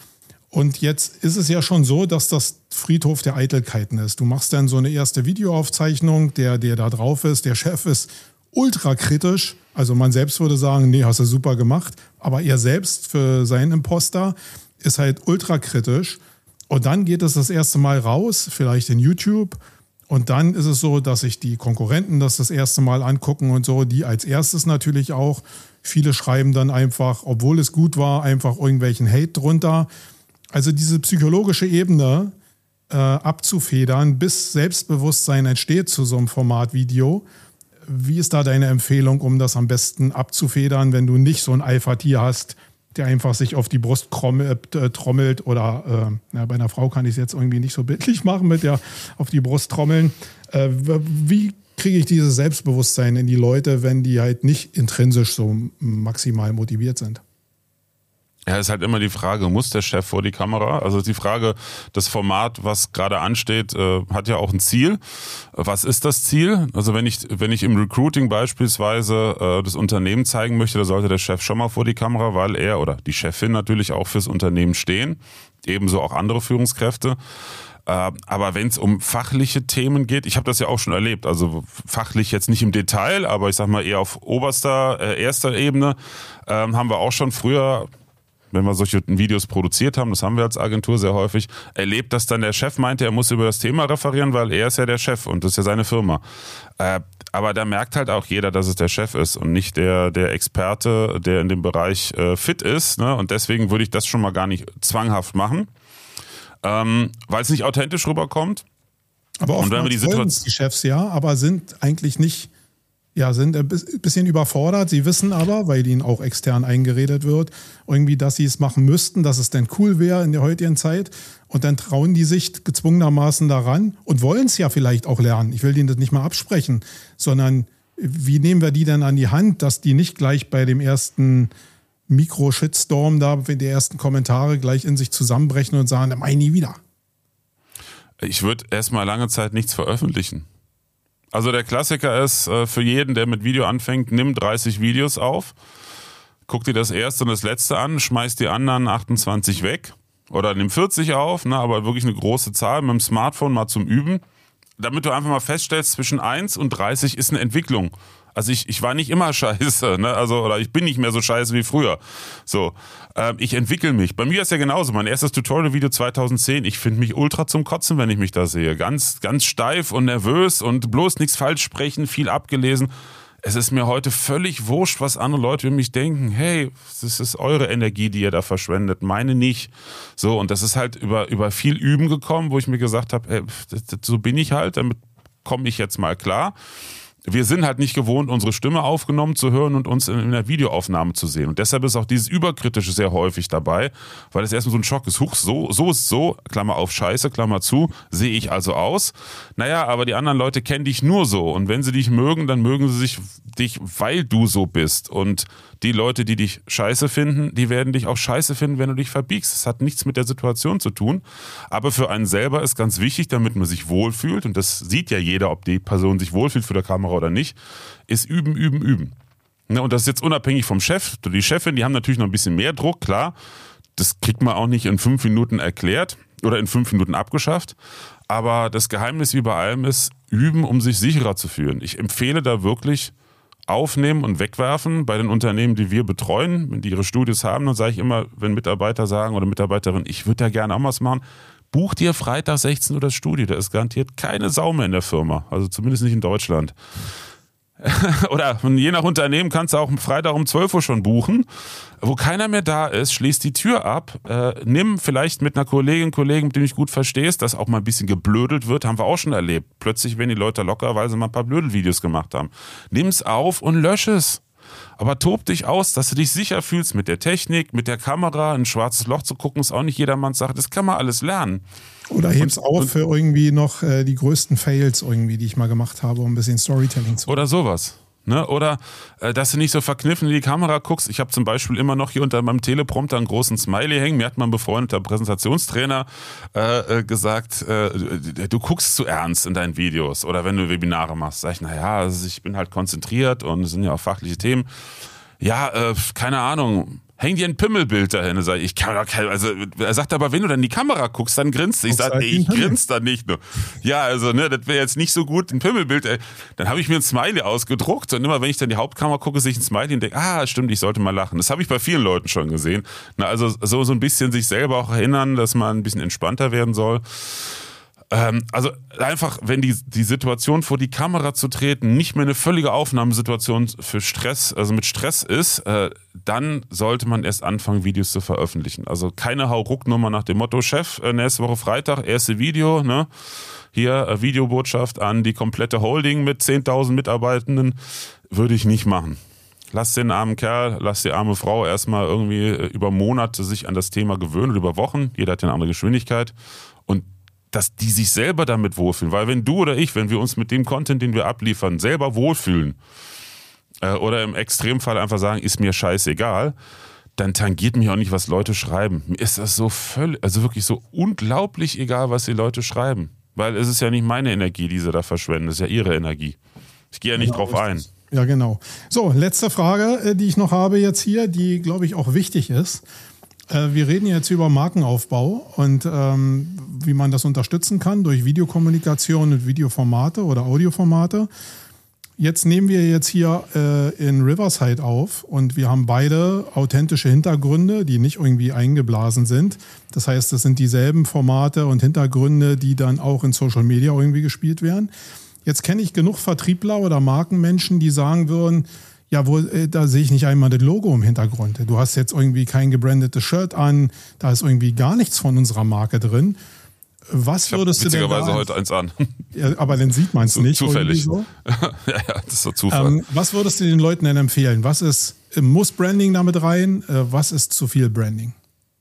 Und jetzt ist es ja schon so, dass das Friedhof der Eitelkeiten ist. Du machst dann so eine erste Videoaufzeichnung, der, der da drauf ist, der Chef ist ultra kritisch. Also man selbst würde sagen, nee, hast du super gemacht. Aber er selbst für seinen Imposter ist halt ultra kritisch. Und dann geht es das erste Mal raus, vielleicht in YouTube. Und dann ist es so, dass sich die Konkurrenten das das erste Mal angucken und so, die als erstes natürlich auch. Viele schreiben dann einfach, obwohl es gut war, einfach irgendwelchen Hate drunter. Also diese psychologische Ebene äh, abzufedern, bis Selbstbewusstsein entsteht zu so einem Formatvideo. Wie ist da deine Empfehlung, um das am besten abzufedern, wenn du nicht so ein Alpha-Tier hast, der einfach sich auf die Brust trommelt, äh, trommelt oder äh, na, bei einer Frau kann ich es jetzt irgendwie nicht so bildlich machen mit der auf die Brust trommeln. Äh, wie kriege ich dieses Selbstbewusstsein in die Leute, wenn die halt nicht intrinsisch so maximal motiviert sind? Ja, ist halt immer die Frage, muss der Chef vor die Kamera? Also die Frage, das Format, was gerade ansteht, äh, hat ja auch ein Ziel. Was ist das Ziel? Also wenn ich wenn ich im Recruiting beispielsweise äh, das Unternehmen zeigen möchte, da sollte der Chef schon mal vor die Kamera, weil er oder die Chefin natürlich auch fürs Unternehmen stehen. Ebenso auch andere Führungskräfte. Äh, aber wenn es um fachliche Themen geht, ich habe das ja auch schon erlebt, also fachlich jetzt nicht im Detail, aber ich sag mal eher auf oberster, äh, erster Ebene, äh, haben wir auch schon früher, wenn wir solche Videos produziert haben, das haben wir als Agentur sehr häufig, erlebt, dass dann der Chef meinte, er muss über das Thema referieren, weil er ist ja der Chef und das ist ja seine Firma. Äh, aber da merkt halt auch jeder, dass es der Chef ist und nicht der, der Experte, der in dem Bereich äh, fit ist. Ne? Und deswegen würde ich das schon mal gar nicht zwanghaft machen. ähm, weil es nicht authentisch rüberkommt. Aber oft die, die Chefs ja, aber sind eigentlich nicht, ja, sind ein bisschen überfordert. Sie wissen aber, weil ihnen auch extern eingeredet wird, irgendwie, dass sie es machen müssten, dass es denn cool wäre in der heutigen Zeit. Und dann trauen die sich gezwungenermaßen daran und wollen es ja vielleicht auch lernen. Ich will denen das nicht mal absprechen, sondern wie nehmen wir die denn an die Hand, dass die nicht gleich bei dem ersten Mikro-Shitstorm da, wenn die ersten Kommentare gleich in sich zusammenbrechen und sagen, mach ich nie wieder. Ich würde erstmal lange Zeit nichts veröffentlichen. Also der Klassiker ist äh, für jeden, der mit Video anfängt, nimm dreißig Videos auf, guck dir das erste und das letzte an, schmeiß die anderen achtundzwanzig weg oder nimm vierzig auf, ne, aber wirklich eine große Zahl mit dem Smartphone mal zum Üben, damit du einfach mal feststellst, zwischen eins und dreißig ist eine Entwicklung. Also ich, ich war nicht immer scheiße, ne? Also, oder ich bin nicht mehr so scheiße wie früher. So, ähm, ich entwickle mich. Bei mir ist ja genauso. Mein erstes Tutorial-Video zweitausendzehn, ich finde mich ultra zum Kotzen, wenn ich mich da sehe. Ganz, ganz steif und nervös und bloß nichts falsch sprechen, viel abgelesen. Es ist mir heute völlig wurscht, was andere Leute über mich denken. Hey, das ist eure Energie, die ihr da verschwendet, meine nicht. So, und das ist halt über, über viel Üben gekommen, wo ich mir gesagt habe, ey, das, das, so bin ich halt, damit komme ich jetzt mal klar. Wir sind halt nicht gewohnt, unsere Stimme aufgenommen zu hören und uns in einer Videoaufnahme zu sehen. Und deshalb ist auch dieses Überkritische sehr häufig dabei, weil es erstmal so ein Schock ist. Huch, so, so ist so, Klammer auf, Scheiße, Klammer zu, sehe ich also aus. Naja, aber die anderen Leute kennen dich nur so. Und wenn sie dich mögen, dann mögen sie sich dich, weil du so bist. Und die Leute, die dich scheiße finden, die werden dich auch scheiße finden, wenn du dich verbiegst. Das hat nichts mit der Situation zu tun. Aber für einen selber ist ganz wichtig, damit man sich wohlfühlt, und das sieht ja jeder, ob die Person sich wohlfühlt für der Kamera oder nicht, ist üben, üben, üben. Und das ist jetzt unabhängig vom Chef. Die Chefin, die haben natürlich noch ein bisschen mehr Druck, klar. Das kriegt man auch nicht in fünf Minuten erklärt oder in fünf Minuten abgeschafft. Aber das Geheimnis wie bei allem ist, üben, um sich sicherer zu fühlen. Ich empfehle da wirklich aufnehmen und wegwerfen. Bei den Unternehmen, die wir betreuen, wenn die ihre Studios haben, dann sage ich immer, wenn Mitarbeiter sagen oder Mitarbeiterinnen, ich würde da gerne auch was machen, buch dir Freitag sechzehn Uhr das Studio. Da ist garantiert keine Sau mehr in der Firma. Also zumindest nicht in Deutschland. Oder je nach Unternehmen kannst du auch Freitag um zwölf Uhr schon buchen. Wo keiner mehr da ist, schließ die Tür ab. Äh, nimm vielleicht mit einer Kollegin, Kollegen, mit dem du dich gut verstehst, dass auch mal ein bisschen geblödelt wird, haben wir auch schon erlebt. Plötzlich werden die Leute locker, weil sie mal ein paar Blödelvideos gemacht haben. Nimm's auf und lösch es. Aber tob dich aus, dass du dich sicher fühlst mit der Technik, mit der Kamera. Ein schwarzes Loch zu gucken, ist auch nicht jedermanns Sache. Das kann man alles lernen. Oder heb's und, auf und, für irgendwie noch äh, die größten Fails irgendwie, die ich mal gemacht habe, um ein bisschen Storytelling zu machen. Oder sowas. Ne? Oder äh, dass du nicht so verkniffen in die Kamera guckst. Ich habe zum Beispiel immer noch hier unter meinem Teleprompter einen großen Smiley hängen. Mir hat mein befreundeter Präsentationstrainer äh, äh, gesagt, äh, du, du guckst zu ernst in deinen Videos oder wenn du Webinare machst. Sag ich, naja, also ich bin halt konzentriert und es sind ja auch fachliche Themen. Ja, äh, keine Ahnung. Häng dir ein Pimmelbild dahin. Sag ich, ich kann doch kein, also er sagt aber, wenn du dann in die Kamera guckst, dann grinst du. Ich sage, ich grinst dann nicht nur. Ja, also ne, das wäre jetzt nicht so gut, ein Pimmelbild. Ey. Dann habe ich mir ein Smiley ausgedruckt und immer, wenn ich dann die Hauptkamera gucke, sehe ich ein Smiley und denke, ah, stimmt, ich sollte mal lachen. Das habe ich bei vielen Leuten schon gesehen. Na, also so, so ein bisschen sich selber auch erinnern, dass man ein bisschen entspannter werden soll. Also einfach, wenn die, die Situation vor die Kamera zu treten nicht mehr eine völlige Aufnahmesituation für Stress, also mit Stress ist, äh, dann sollte man erst anfangen, Videos zu veröffentlichen. Also keine Hauruck-Nummer nach dem Motto, Chef, äh, nächste Woche Freitag, erste Video, ne? Hier äh, Videobotschaft an die komplette Holding mit zehntausend Mitarbeitenden, würde ich nicht machen. Lass den armen Kerl, lass die arme Frau erstmal irgendwie über Monate sich an das Thema gewöhnen oder über Wochen, jeder hat ja eine andere Geschwindigkeit, und dass die sich selber damit wohlfühlen. Weil wenn du oder ich, wenn wir uns mit dem Content, den wir abliefern, selber wohlfühlen äh, oder im Extremfall einfach sagen, ist mir scheißegal, dann tangiert mich auch nicht, was Leute schreiben. Mir ist das so völlig, also wirklich so unglaublich egal, was die Leute schreiben. Weil es ist ja nicht meine Energie, die sie da verschwenden, es ist ja ihre Energie. Ich gehe ja nicht genau, drauf ein. Ja, genau. So, letzte Frage, die ich noch habe jetzt hier, die, glaube ich, auch wichtig ist. Wir reden jetzt über Markenaufbau und ähm, wie man das unterstützen kann durch Videokommunikation und Videoformate oder Audioformate. Jetzt nehmen wir jetzt hier äh, in Riverside auf und wir haben beide authentische Hintergründe, die nicht irgendwie eingeblasen sind. Das heißt, das sind dieselben Formate und Hintergründe, die dann auch in Social Media irgendwie gespielt werden. Jetzt kenne ich genug Vertriebler oder Markenmenschen, die sagen würden, Ja, wo, äh, da sehe ich nicht einmal das Logo im Hintergrund. Du hast jetzt irgendwie kein gebrandetes Shirt an, da ist irgendwie gar nichts von unserer Marke drin. Was würdest ich hab du denn witzigerweise da, heute eins an. Ja, aber dann sieht man es nicht. Zufällig. So. ja, ja, das ist so Zufall. Ähm, was würdest du den Leuten denn empfehlen? Was ist, muss Branding damit rein? Äh, was ist zu viel Branding?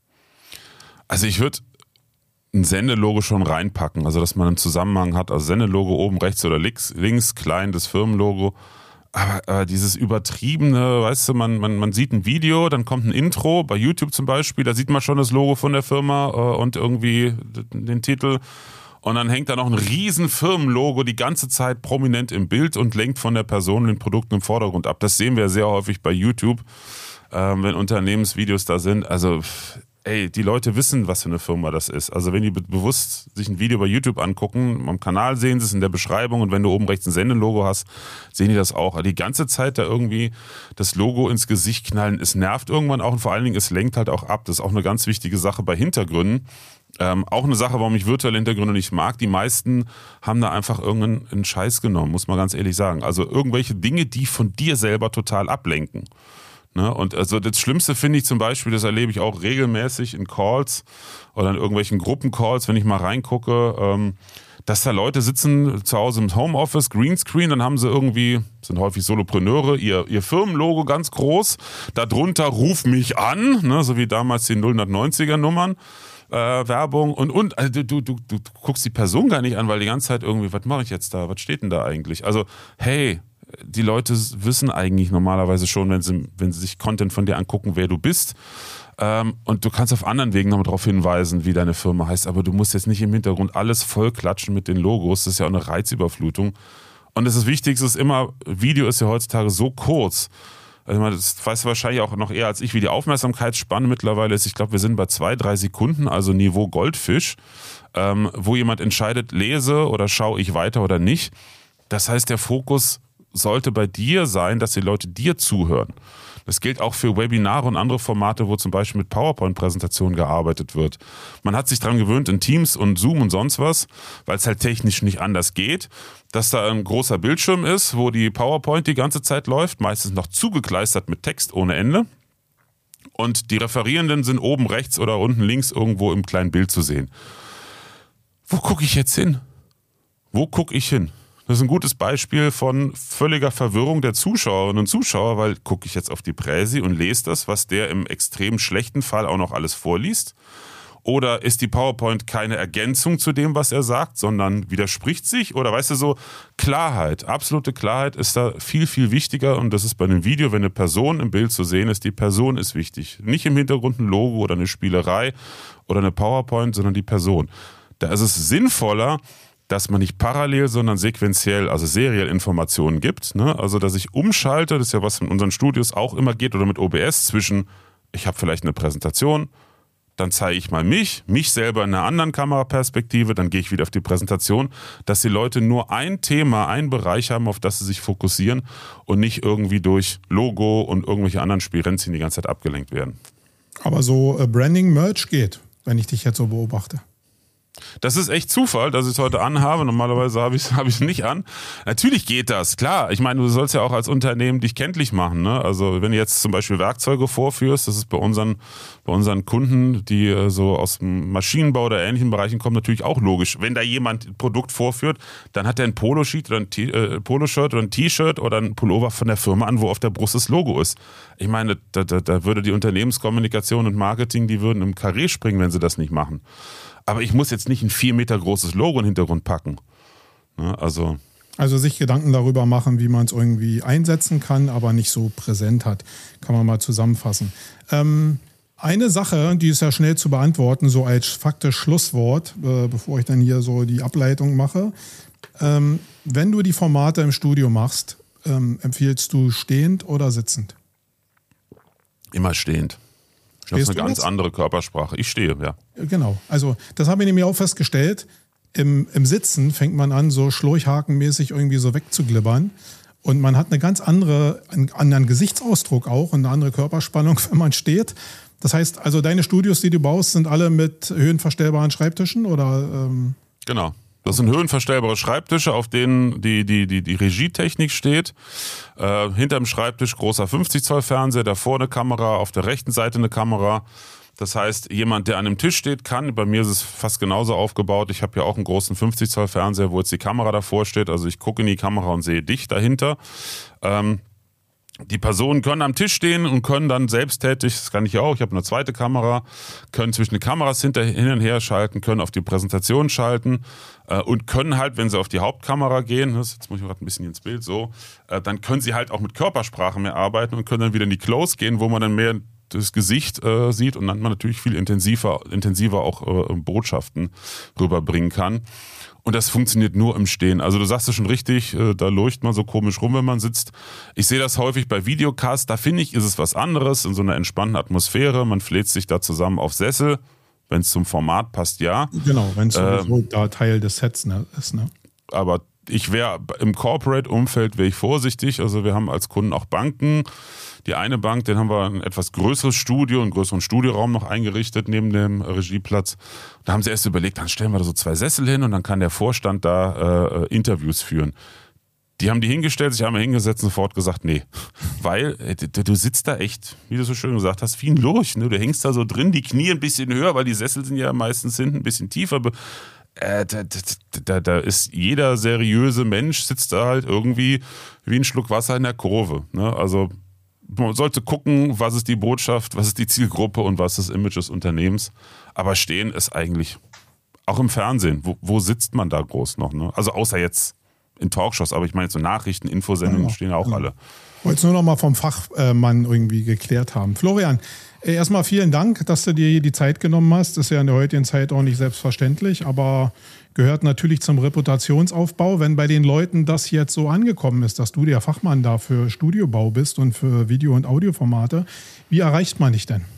Also ich würde ein Sendelogo schon reinpacken, also dass man einen Zusammenhang hat. Also Sendelogo oben rechts oder links, links klein das Firmenlogo. Aber äh, dieses übertriebene, weißt du, man, man, man sieht ein Video, dann kommt ein Intro, bei YouTube zum Beispiel, da sieht man schon das Logo von der Firma äh, und irgendwie den Titel. Und dann hängt da noch ein riesen Firmenlogo die ganze Zeit prominent im Bild und lenkt von der Person den Produkten im Vordergrund ab. Das sehen wir sehr häufig bei YouTube, äh, wenn Unternehmensvideos da sind. Also ey, die Leute wissen, was für eine Firma das ist. Also wenn die be- bewusst sich ein Video bei YouTube angucken, am Kanal sehen sie es in der Beschreibung und wenn du oben rechts ein Sendelogo hast, sehen die das auch. Die ganze Zeit da irgendwie das Logo ins Gesicht knallen, es nervt irgendwann auch und vor allen Dingen, es lenkt halt auch ab. Das ist auch eine ganz wichtige Sache bei Hintergründen. Ähm, auch eine Sache, warum ich virtuelle Hintergründe nicht mag. Die meisten haben da einfach irgendeinen Scheiß genommen, muss man ganz ehrlich sagen. Also irgendwelche Dinge, die von dir selber total ablenken. Ne? Und also das Schlimmste finde ich zum Beispiel, das erlebe ich auch regelmäßig in Calls oder in irgendwelchen Gruppencalls, wenn ich mal reingucke, ähm, dass da Leute sitzen zu Hause im Homeoffice, Greenscreen, dann haben sie irgendwie, sind häufig Solopreneure, ihr, ihr Firmenlogo ganz groß, darunter Ruf mich an, ne? So wie damals die null neunziger Nummern. Äh, Werbung und, und also du, du, du, du guckst die Person gar nicht an, weil die ganze Zeit irgendwie, was mache ich jetzt da, was steht denn da eigentlich? Also, hey, die Leute wissen eigentlich normalerweise schon, wenn sie, wenn sie sich Content von dir angucken, wer du bist. Ähm, und du kannst auf anderen Wegen noch darauf hinweisen, wie deine Firma heißt, aber du musst jetzt nicht im Hintergrund alles voll klatschen mit den Logos, das ist ja auch eine Reizüberflutung. Und das, das Wichtigste ist immer, Video ist ja heutzutage so kurz. Also das weißt du wahrscheinlich auch noch eher als ich, wie die Aufmerksamkeitsspanne mittlerweile ist. Ich glaube, wir sind bei zwei, drei Sekunden, also Niveau Goldfisch, ähm, wo jemand entscheidet, lese oder schaue ich weiter oder nicht. Das heißt, der Fokus sollte bei dir sein, dass die Leute dir zuhören. Das gilt auch für Webinare und andere Formate, wo zum Beispiel mit PowerPoint-Präsentationen gearbeitet wird. Man hat sich dran gewöhnt in Teams und Zoom und sonst was, weil es halt technisch nicht anders geht, dass da ein großer Bildschirm ist, wo die PowerPoint die ganze Zeit läuft, meistens noch zugekleistert mit Text ohne Ende. Und die Referierenden sind oben rechts oder unten links irgendwo im kleinen Bild zu sehen. Wo gucke ich jetzt hin? Wo gucke ich hin? Das ist ein gutes Beispiel von völliger Verwirrung der Zuschauerinnen und Zuschauer, weil gucke ich jetzt auf die Präsi und lese das, was der im extrem schlechten Fall auch noch alles vorliest? Oder ist die PowerPoint keine Ergänzung zu dem, was er sagt, sondern widerspricht sich? Oder weißt du so, Klarheit, absolute Klarheit ist da viel, viel wichtiger und das ist bei einem Video, wenn eine Person im Bild zu sehen ist, die Person ist wichtig. Nicht im Hintergrund ein Logo oder eine Spielerei oder eine PowerPoint, sondern die Person. Da ist es sinnvoller, dass man nicht parallel, sondern sequenziell, also seriell Informationen gibt. Ne? Also, dass ich umschalte, das ist ja was in unseren Studios auch immer geht, oder mit O B S zwischen, ich habe vielleicht eine Präsentation, dann zeige ich mal mich, mich selber in einer anderen Kameraperspektive, dann gehe ich wieder auf die Präsentation, dass die Leute nur ein Thema, einen Bereich haben, auf das sie sich fokussieren und nicht irgendwie durch Logo und irgendwelche anderen Spielrenzchen die ganze Zeit abgelenkt werden. Aber so äh, Branding-Merch geht, wenn ich dich jetzt so beobachte. Das ist echt Zufall, dass ich es heute anhabe. Normalerweise habe ich es hab ich nicht an. Natürlich geht das, klar. Ich meine, du sollst ja auch als Unternehmen dich kenntlich machen. Ne? Also wenn du jetzt zum Beispiel Werkzeuge vorführst, das ist bei unseren, bei unseren Kunden, die äh, so aus dem Maschinenbau oder ähnlichen Bereichen kommen, natürlich auch logisch. Wenn da jemand ein Produkt vorführt, dann hat er ein Poloshirt oder ein T- äh, Poloshirt oder ein T-Shirt oder ein Pullover von der Firma an, wo auf der Brust das Logo ist. Ich meine, da, da, da würde die Unternehmenskommunikation und Marketing, die würden im Karree springen, wenn sie das nicht machen. Aber ich muss jetzt nicht ein vier Meter großes Logo in den Hintergrund packen. Ne, also, also sich Gedanken darüber machen, wie man es irgendwie einsetzen kann, aber nicht so präsent hat. Kann man mal zusammenfassen. Ähm, eine Sache, die ist ja schnell zu beantworten, so als faktisch Schlusswort, äh, bevor ich dann hier so die Ableitung mache. Ähm, wenn du die Formate im Studio machst, ähm, empfiehlst du stehend oder sitzend? immer stehend. Das ist eine ganz jetzt? andere Körpersprache. Ich stehe, ja. Genau. Also das habe ich nämlich auch festgestellt. Im, Im Sitzen fängt man an, so schlurchhakenmäßig irgendwie so wegzuglibbern. Und man hat eine ganz andere, einen anderen Gesichtsausdruck auch und eine andere Körperspannung, wenn man steht. Das heißt, also deine Studios, die du baust, sind alle mit höhenverstellbaren Schreibtischen oder? Ähm Genau. Das sind höhenverstellbare Schreibtische, auf denen die, die, die, die Regietechnik steht. Äh, hinterm Schreibtisch großer fünfzig Zoll Fernseher, davor eine Kamera, auf der rechten Seite eine Kamera. Das heißt, jemand, der an einem Tisch steht, kann, bei mir ist es fast genauso aufgebaut. Ich habe ja auch einen großen fünfzig Zoll Fernseher, wo jetzt die Kamera davor steht. Also ich gucke in die Kamera und sehe dich dahinter. Ähm, Die Personen können am Tisch stehen und können dann selbsttätig, das kann ich ja auch, ich habe eine zweite Kamera, können zwischen den Kameras hinter, hin und her schalten, können auf die Präsentation schalten äh, und können halt, wenn sie auf die Hauptkamera gehen, das, jetzt muss ich gerade ein bisschen ins Bild, so, äh, dann können sie halt auch mit Körpersprache mehr arbeiten und können dann wieder in die Close gehen, wo man dann mehr das Gesicht äh, sieht und dann man natürlich viel intensiver, intensiver auch äh, Botschaften rüberbringen kann. Und das funktioniert nur im Stehen. Also du sagst es schon richtig, da leuchtet man so komisch rum, wenn man sitzt. Ich sehe das häufig bei Videocasts, da finde ich, ist es was anderes, in so einer entspannten Atmosphäre. Man fläzt sich da zusammen auf Sessel, wenn es zum Format passt, ja. Genau, wenn es sowieso ähm, da Teil des Sets ne, ist. Ne? Aber ich wäre im Corporate-Umfeld wäre ich vorsichtig. Also wir haben als Kunden auch Banken. Die eine Bank, den haben wir ein etwas größeres Studio, einen größeren Studioraum noch eingerichtet neben dem Regieplatz. Da haben sie erst überlegt, dann stellen wir da so zwei Sessel hin und dann kann der Vorstand da äh, Interviews führen. Die haben die hingestellt, sich einmal hingesetzt und sofort gesagt, nee. Weil äh, du, du sitzt da echt, wie du so schön gesagt hast, wie ein Lurch. Ne? Du hängst da so drin, die Knie ein bisschen höher, weil die Sessel sind ja meistens hinten ein bisschen tiefer. Äh, da, da, da ist jeder seriöse Mensch, sitzt da halt irgendwie wie ein Schluck Wasser in der Kurve. Ne? Also man sollte gucken, was ist die Botschaft, was ist die Zielgruppe und was ist das Image des Unternehmens. Aber stehen ist eigentlich, auch im Fernsehen, wo, wo sitzt man da groß noch? Ne? Also außer jetzt in Talkshows, aber ich meine so Nachrichten, Infosendungen ja, stehen ja auch ja. alle. Ich wollte es nur noch mal vom Fachmann irgendwie geklärt haben. Florian, erstmal vielen Dank, dass du dir die Zeit genommen hast. Das ist ja in der heutigen Zeit auch nicht selbstverständlich, aber gehört natürlich zum Reputationsaufbau. Wenn bei den Leuten das jetzt so angekommen ist, dass du der Fachmann da für Studiobau bist und für Video- und Audioformate, wie erreicht man dich denn?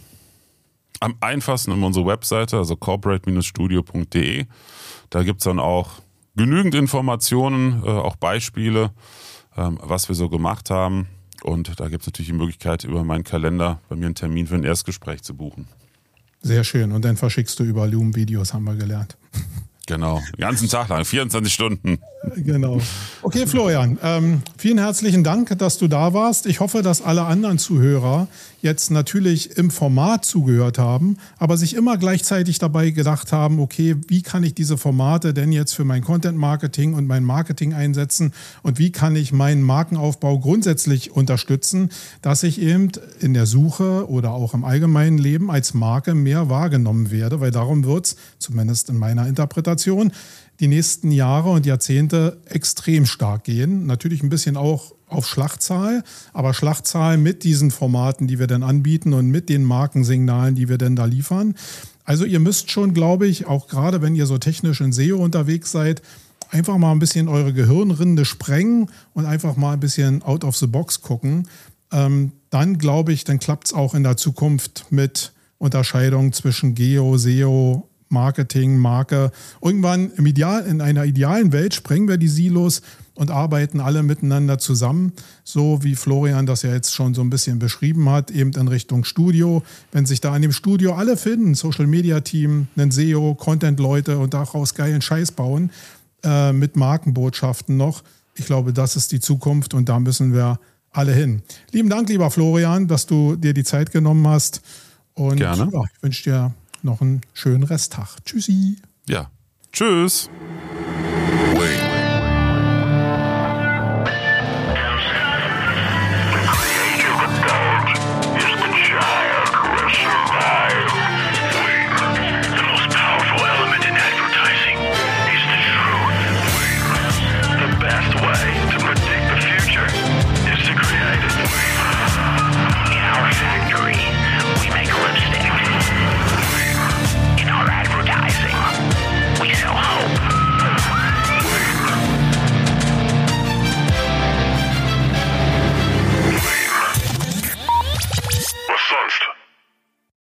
Am einfachsten über unsere Webseite, also corporate Bindestrich studio Punkt de. Da gibt es dann auch genügend Informationen, äh, auch Beispiele, ähm, was wir so gemacht haben. Und da gibt es natürlich die Möglichkeit, über meinen Kalender bei mir einen Termin für ein Erstgespräch zu buchen. Sehr schön. Und dann verschickst du über Loom Videos, haben wir gelernt. Genau, den ganzen Tag lang, vierundzwanzig Stunden. Genau. Okay, Florian, ähm, vielen herzlichen Dank, dass du da warst. Ich hoffe, dass alle anderen Zuhörer jetzt natürlich im Format zugehört haben, aber sich immer gleichzeitig dabei gedacht haben, okay, wie kann ich diese Formate denn jetzt für mein Content-Marketing und mein Marketing einsetzen und wie kann ich meinen Markenaufbau grundsätzlich unterstützen, dass ich eben in der Suche oder auch im allgemeinen Leben als Marke mehr wahrgenommen werde, weil darum wird es, zumindest in meiner Interpretation, die nächsten Jahre und Jahrzehnte extrem stark gehen. Natürlich ein bisschen auch auf Schlachtzahl, aber Schlachtzahl mit diesen Formaten, die wir dann anbieten und mit den Markensignalen, die wir dann da liefern. Also ihr müsst schon, glaube ich, auch gerade wenn ihr so technisch in S E O unterwegs seid, einfach mal ein bisschen eure Gehirnrinde sprengen und einfach mal ein bisschen out of the box gucken. Ähm, dann glaube ich, dann klappt es auch in der Zukunft mit Unterscheidung zwischen Geo, S E O, Marketing, Marke. Irgendwann im Ideal, in einer idealen Welt sprengen wir die Silos und arbeiten alle miteinander zusammen, so wie Florian das ja jetzt schon so ein bisschen beschrieben hat, eben in Richtung Studio. Wenn sich da in dem Studio alle finden, Social-Media-Team, einen S E O, Content-Leute und daraus geilen Scheiß bauen, äh, mit Markenbotschaften noch, ich glaube, das ist die Zukunft und da müssen wir alle hin. Lieben Dank, lieber Florian, dass du dir die Zeit genommen hast und Gerne. Ja, ich wünsche dir noch einen schönen Resttag. Tschüssi. Ja, tschüss.